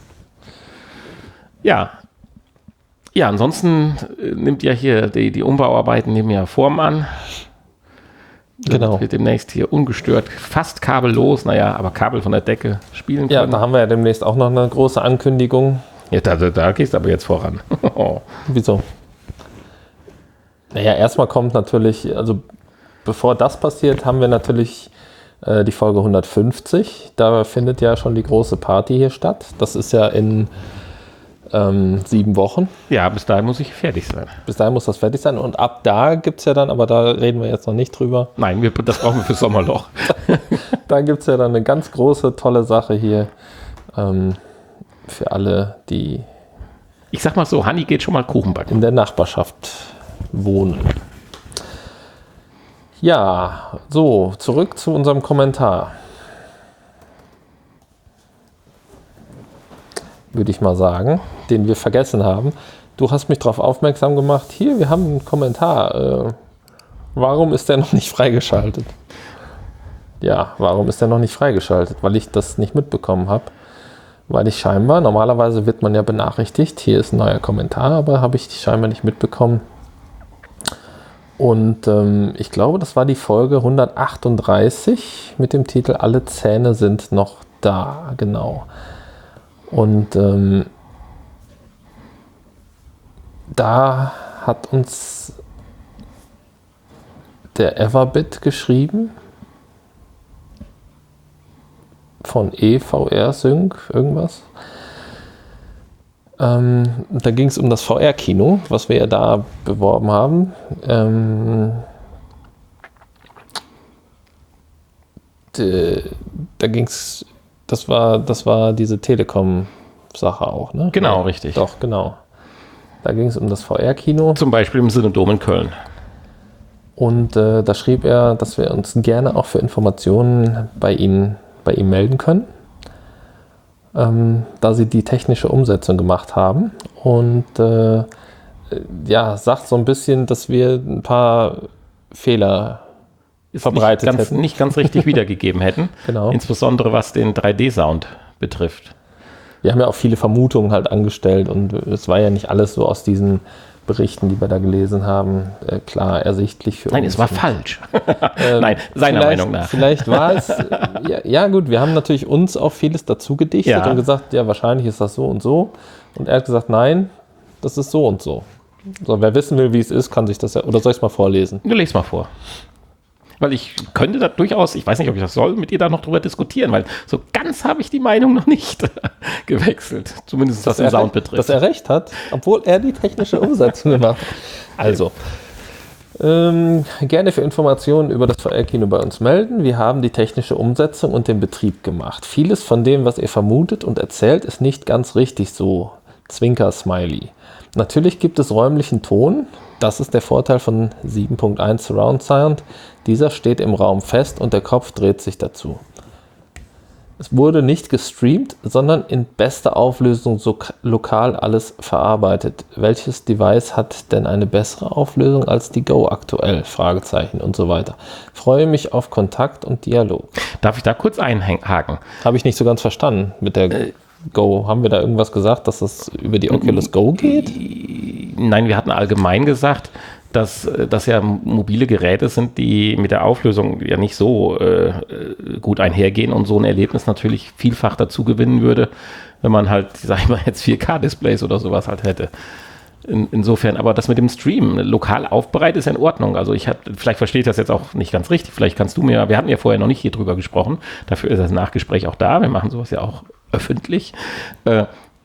Ja. Ja, ansonsten nimmt ja hier die, die Umbauarbeiten nehmen ja Form an. Genau. Wird demnächst hier ungestört, fast kabellos, naja, aber Kabel von der Decke spielen können. Ja, da haben wir ja demnächst auch noch eine große Ankündigung. Ja, da, da, da gehst du aber jetzt voran. Wieso? Naja, erstmal kommt natürlich, also bevor das passiert, haben wir natürlich äh, die Folge hundertfünfzig. Da findet ja schon die große Party hier statt. Das ist ja in ähm, sieben Wochen. Ja, bis dahin muss ich fertig sein. Bis dahin muss das fertig sein. Und ab da gibt es ja dann, aber da reden wir jetzt noch nicht drüber. Nein, wir, das brauchen wir für Sommerloch. Da gibt es ja dann eine ganz große, tolle Sache hier ähm, für alle, die Ich sag mal so, Hanni geht schon mal Kuchen backen. in der Nachbarschaft wohnen. Ja, so, zurück zu unserem Kommentar. Würde ich mal sagen, den wir vergessen haben. Du hast mich darauf aufmerksam gemacht, hier, wir haben einen Kommentar. Äh, warum ist der noch nicht freigeschaltet? Ja, warum ist der noch nicht freigeschaltet? Weil ich das nicht mitbekommen habe. Weil ich scheinbar, normalerweise wird man ja benachrichtigt, hier ist ein neuer Kommentar, aber habe ich scheinbar nicht mitbekommen. Und ähm, ich glaube, das war die Folge hundertachtunddreißig mit dem Titel Alle Zähne sind noch da, genau. Und ähm, da hat uns der Everbit geschrieben von E V R Sync, irgendwas. Ähm, da ging es um das V R-Kino, was wir ja da beworben haben. Ähm, de, da ging es, das war, das war diese Telekom-Sache auch, ne? Genau, ja, richtig. Doch, genau. Da ging es um das V R-Kino. Zum Beispiel im Synodom in Köln. Und äh, da schrieb er, dass wir uns gerne auch für Informationen bei Ihnen, bei ihm melden können. Ähm, da sie die technische Umsetzung gemacht haben und äh, ja, sagt so ein bisschen, dass wir ein paar Fehler Ist verbreitet nicht ganz, hätten. nicht ganz richtig wiedergegeben hätten. Genau. Insbesondere was den drei D-Sound betrifft. Wir haben ja auch viele Vermutungen halt angestellt und es war ja nicht alles so aus diesen Berichten, die wir da gelesen haben, äh, klar ersichtlich für Nein, uns. es war falsch. Ähm, Nein, seiner vielleicht- Meinung nach. Vielleicht war es, äh, ja, ja gut, wir haben natürlich uns auch vieles dazu gedichtet Ja. und gesagt, ja, wahrscheinlich ist das so und so. Und er hat gesagt, nein, das ist so und so. So, wer wissen will, wie es ist, kann sich das ja, oder soll ich es mal vorlesen? Du legst mal vor. Weil ich könnte da durchaus, ich weiß nicht, ob ich das soll, mit ihr da noch drüber diskutieren, weil so ganz habe ich die Meinung noch nicht gewechselt. Zumindest was den er, Sound betrifft. Dass er recht hat, obwohl er die technische Umsetzung gemacht hat. Also, ähm, gerne für Informationen über das V R-Kino bei uns melden. Wir haben die technische Umsetzung und den Betrieb gemacht. Vieles von dem, was ihr vermutet und erzählt, ist nicht ganz richtig so. Zwinker-Smiley. Natürlich gibt es räumlichen Ton. Das ist der Vorteil von sieben Punkt eins Surround Sound. Dieser steht im Raum fest und der Kopf dreht sich dazu. Es wurde nicht gestreamt, sondern in bester Auflösung so lokal alles verarbeitet. Welches Device hat denn eine bessere Auflösung als die Go aktuell? Fragezeichen und so weiter. Freue mich auf Kontakt und Dialog. Darf ich da kurz einhaken? Habe ich nicht so ganz verstanden mit der Go. Haben wir da irgendwas gesagt, dass das über die Oculus Go geht? Nein, wir hatten allgemein gesagt, dass das ja mobile Geräte sind, die mit der Auflösung ja nicht so äh, gut einhergehen und so ein Erlebnis natürlich vielfach dazu gewinnen würde, wenn man halt, sag ich mal, jetzt vier K-Displays oder sowas halt hätte. In, insofern, aber das mit dem Stream lokal aufbereitet ist ja in Ordnung. Also ich habe, vielleicht verstehe ich das jetzt auch nicht ganz richtig, vielleicht kannst du mir, wir hatten ja vorher noch nicht hier drüber gesprochen, dafür ist das Nachgespräch auch da, wir machen sowas ja auch öffentlich. Äh,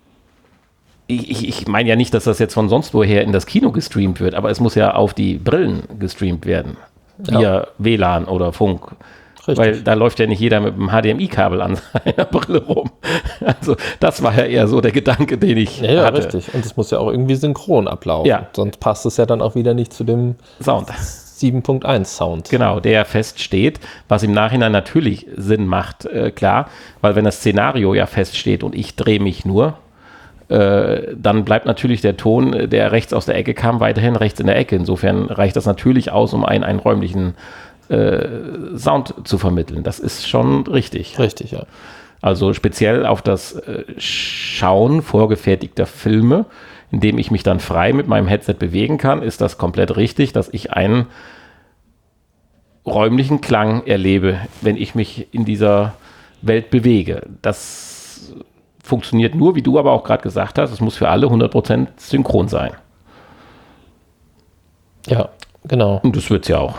Ich, ich meine ja nicht, dass das jetzt von sonst woher in das Kino gestreamt wird, aber es muss ja auf die Brillen gestreamt werden. Via Ja. W L A N oder Funk. Richtig. Weil da läuft ja nicht jeder mit einem H D M I-Kabel an seiner Brille rum. Also das war ja eher so der Gedanke, den ich Ja, ja, hatte. richtig. Und es muss ja auch irgendwie synchron ablaufen. Ja. Sonst passt es ja dann auch wieder nicht zu dem Sound. sieben Punkt eins Sound. Genau, der feststeht, was im Nachhinein natürlich Sinn macht, äh, klar, weil wenn das Szenario ja feststeht und ich drehe mich nur, äh, dann bleibt natürlich der Ton, der rechts aus der Ecke kam, weiterhin rechts in der Ecke. Insofern reicht das natürlich aus, um einen, einen räumlichen äh, Sound zu vermitteln. Das ist schon richtig. Richtig, ja. Also speziell auf das äh, Schauen vorgefertigter Filme, in dem ich mich dann frei mit meinem Headset bewegen kann, ist das komplett richtig, dass ich einen räumlichen Klang erlebe, wenn ich mich in dieser Welt bewege. Das funktioniert nur, wie du aber auch gerade gesagt hast, es muss für alle hundert Prozent synchron sein. Ja, genau. Und das wird es ja auch.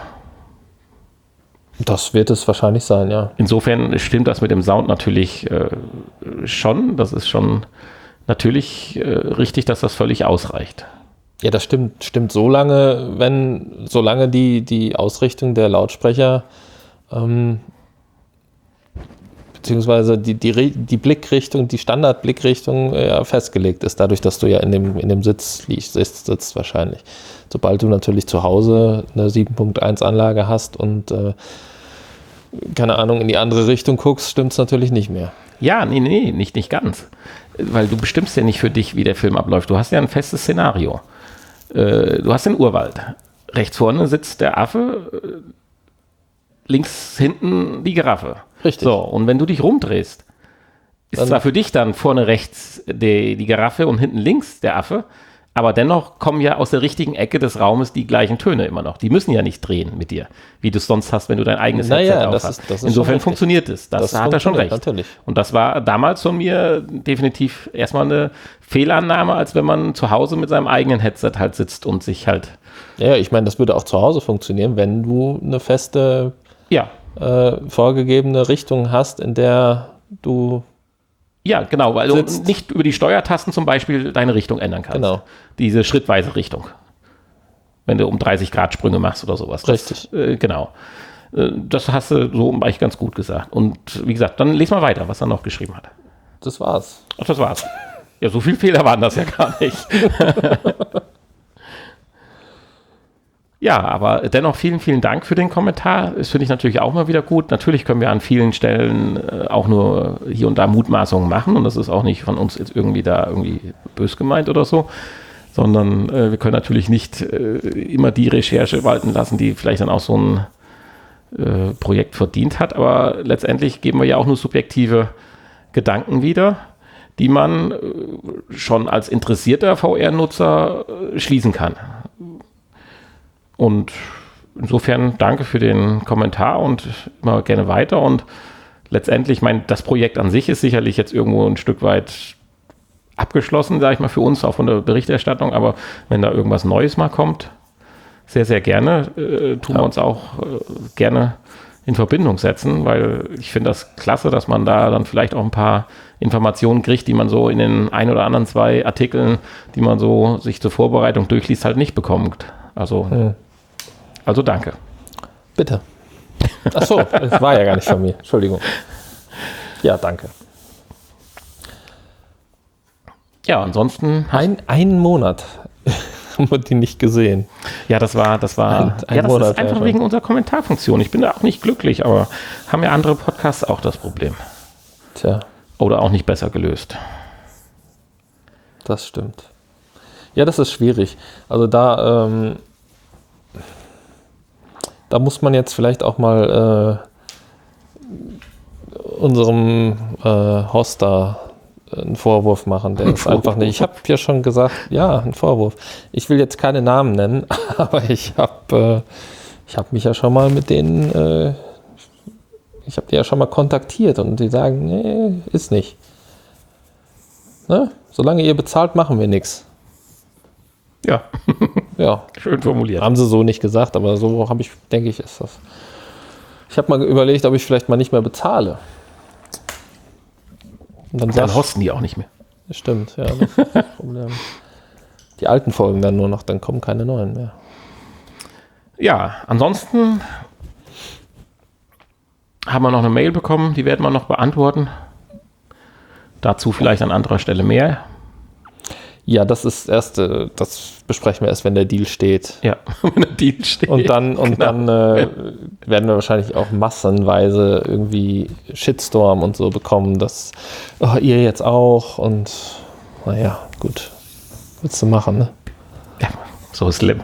Das wird es wahrscheinlich sein, ja. Insofern stimmt das mit dem Sound natürlich äh, schon. Das ist schon natürlich äh, richtig, dass das völlig ausreicht. Ja, das stimmt, stimmt so lange, wenn, solange die, die Ausrichtung der Lautsprecher ähm, beziehungsweise die, die, die Blickrichtung, die Standardblickrichtung ja, festgelegt ist, dadurch, dass du ja in dem, in dem Sitz liegst, sitzt, sitzt wahrscheinlich. Sobald du natürlich zu Hause eine sieben Punkt eins Anlage hast und äh, keine Ahnung, in die andere Richtung guckst, stimmt es natürlich nicht mehr. Ja, nee, nee, nicht, nicht ganz. Weil du bestimmst ja nicht für dich, wie der Film abläuft. Du hast ja ein festes Szenario. Du hast den Urwald. Rechts vorne sitzt der Affe, links hinten die Giraffe. Richtig. So, und wenn du dich rumdrehst, ist Dann zwar für dich dann vorne rechts die, die Giraffe und hinten links der Affe, aber dennoch kommen ja aus der richtigen Ecke des Raumes die gleichen Töne immer noch. Die müssen ja nicht drehen mit dir, wie du es sonst hast, wenn du dein eigenes naja, Headset auf das hast. Ist, das ist Insofern funktioniert es. Das, das hat er schon recht. Natürlich. Und das war damals von mir definitiv erstmal eine Fehlannahme, als wenn man zu Hause mit seinem eigenen Headset halt sitzt und sich halt... Ja, ich meine, das würde auch zu Hause funktionieren, wenn du eine feste, ja. äh, vorgegebene Richtung hast, in der du... Ja, genau, weil sitzt. du nicht über die Steuertasten zum Beispiel deine Richtung ändern kannst. Genau. Diese schrittweise Richtung. Wenn du um dreißig Grad Sprünge machst oder sowas. Richtig. Das, äh, genau. Äh, das hast du so eigentlich ganz gut gesagt. Und wie gesagt, dann les mal weiter, was er noch geschrieben hat. Das war's. Ach, das war's. Ja, so viele Fehler waren das ja gar nicht. Ja, aber dennoch vielen, vielen Dank für den Kommentar. Das finde ich natürlich auch mal wieder gut. Natürlich können wir an vielen Stellen äh, auch nur hier und da Mutmaßungen machen und das ist auch nicht von uns jetzt irgendwie da irgendwie bös gemeint oder so, sondern äh, wir können natürlich nicht äh, immer die Recherche walten lassen, die vielleicht dann auch so ein äh, Projekt verdient hat, aber letztendlich geben wir ja auch nur subjektive Gedanken wieder, die man äh, schon als interessierter V R-Nutzer äh, schließen kann. Und insofern danke für den Kommentar und immer gerne weiter. Und letztendlich, ich meine, das Projekt an sich ist sicherlich jetzt irgendwo ein Stück weit abgeschlossen, sage ich mal, für uns, auch von der Berichterstattung. Aber wenn da irgendwas Neues mal kommt, sehr, sehr gerne, äh, tun wir uns auch äh, gerne in Verbindung setzen, weil ich finde das klasse, dass man da dann vielleicht auch ein paar Informationen kriegt, die man so in den ein oder anderen zwei Artikeln, die man so sich zur Vorbereitung durchliest, halt nicht bekommt. Also, hm. also danke. Bitte. Ach so, das war ja gar nicht von mir. Entschuldigung. Ja, danke. Ja, ansonsten... Ein, einen Monat haben wir die nicht gesehen. Ja, das war... Das war ein, ein ja, das Monat ist einfach ja wegen unserer Kommentarfunktion. Ich bin da auch nicht glücklich, aber haben ja andere Podcasts auch das Problem. Tja. Oder auch nicht besser gelöst. Das stimmt. Ja, das ist schwierig. Also da, ähm, da muss man jetzt vielleicht auch mal äh, unserem äh, Hoster einen Vorwurf machen. Der ist einfach nicht. Ich habe ja schon gesagt, ja, ein Vorwurf. Ich will jetzt keine Namen nennen, aber ich habe äh, ich habe mich ja schon mal mit denen, äh, ich habe die ja schon mal kontaktiert und die sagen, nee, ist nicht. Ne? Solange ihr bezahlt, machen wir nichts. Ja. Ja. Schön formuliert. Haben sie so nicht gesagt, aber so habe ich, denke ich, ist das. Ich habe mal überlegt, ob ich vielleicht mal nicht mehr bezahle. Und dann, dann sag, hosten die auch nicht mehr. Stimmt, ja. Das ist das Problem. Die alten Folgen dann nur noch, dann kommen keine neuen mehr. Ja, ansonsten haben wir noch eine Mail bekommen, die werden wir noch beantworten. Dazu vielleicht an anderer Stelle mehr. Ja, das ist erst, das besprechen wir erst, wenn der Deal steht. Ja, wenn der Deal steht. Und dann, und genau. dann äh, werden wir wahrscheinlich auch massenweise irgendwie Shitstorm und so bekommen, dass oh, ihr jetzt auch und naja, gut. Willst du machen, ne? Ja, so schlimm.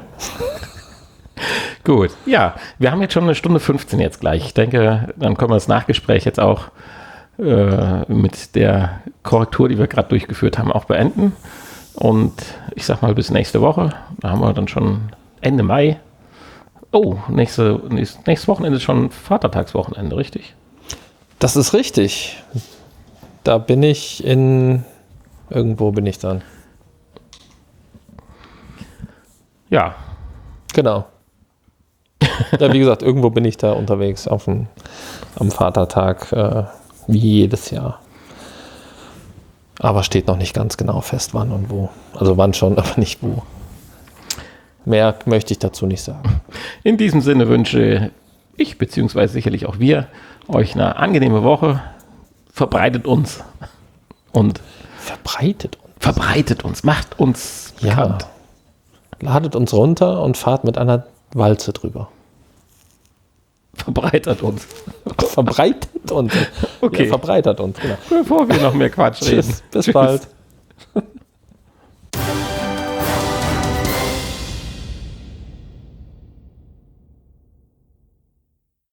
Gut, ja, wir haben jetzt schon eine Stunde fünfzehn jetzt gleich. Ich denke, dann können wir das Nachgespräch jetzt auch äh, mit der Korrektur, die wir gerade durchgeführt haben, auch beenden. Und ich sag mal bis nächste Woche. Da haben wir dann schon Ende Mai. Oh, nächste, nächstes, nächstes Wochenende ist schon Vatertagswochenende, richtig? Das ist richtig. Da bin ich in... Irgendwo bin ich dann. Ja. Genau. Ja, wie gesagt, irgendwo bin ich da unterwegs auf dem, am Vatertag, äh, wie jedes Jahr. Aber steht noch nicht ganz genau fest, wann und wo. Also wann schon, aber nicht wo. Mehr möchte ich dazu nicht sagen. In diesem Sinne wünsche ich, beziehungsweise sicherlich auch wir, euch eine angenehme Woche. Verbreitet uns und Verbreitet uns. verbreitet uns, macht uns bekannt. Ja. Ladet uns runter und fahrt mit einer Walze drüber. Verbreitert uns. Verbreitet uns. Okay. Ja, verbreitert uns, genau. Bevor wir noch mehr Quatsch reden. Tschüss, bis Tschüss. bald.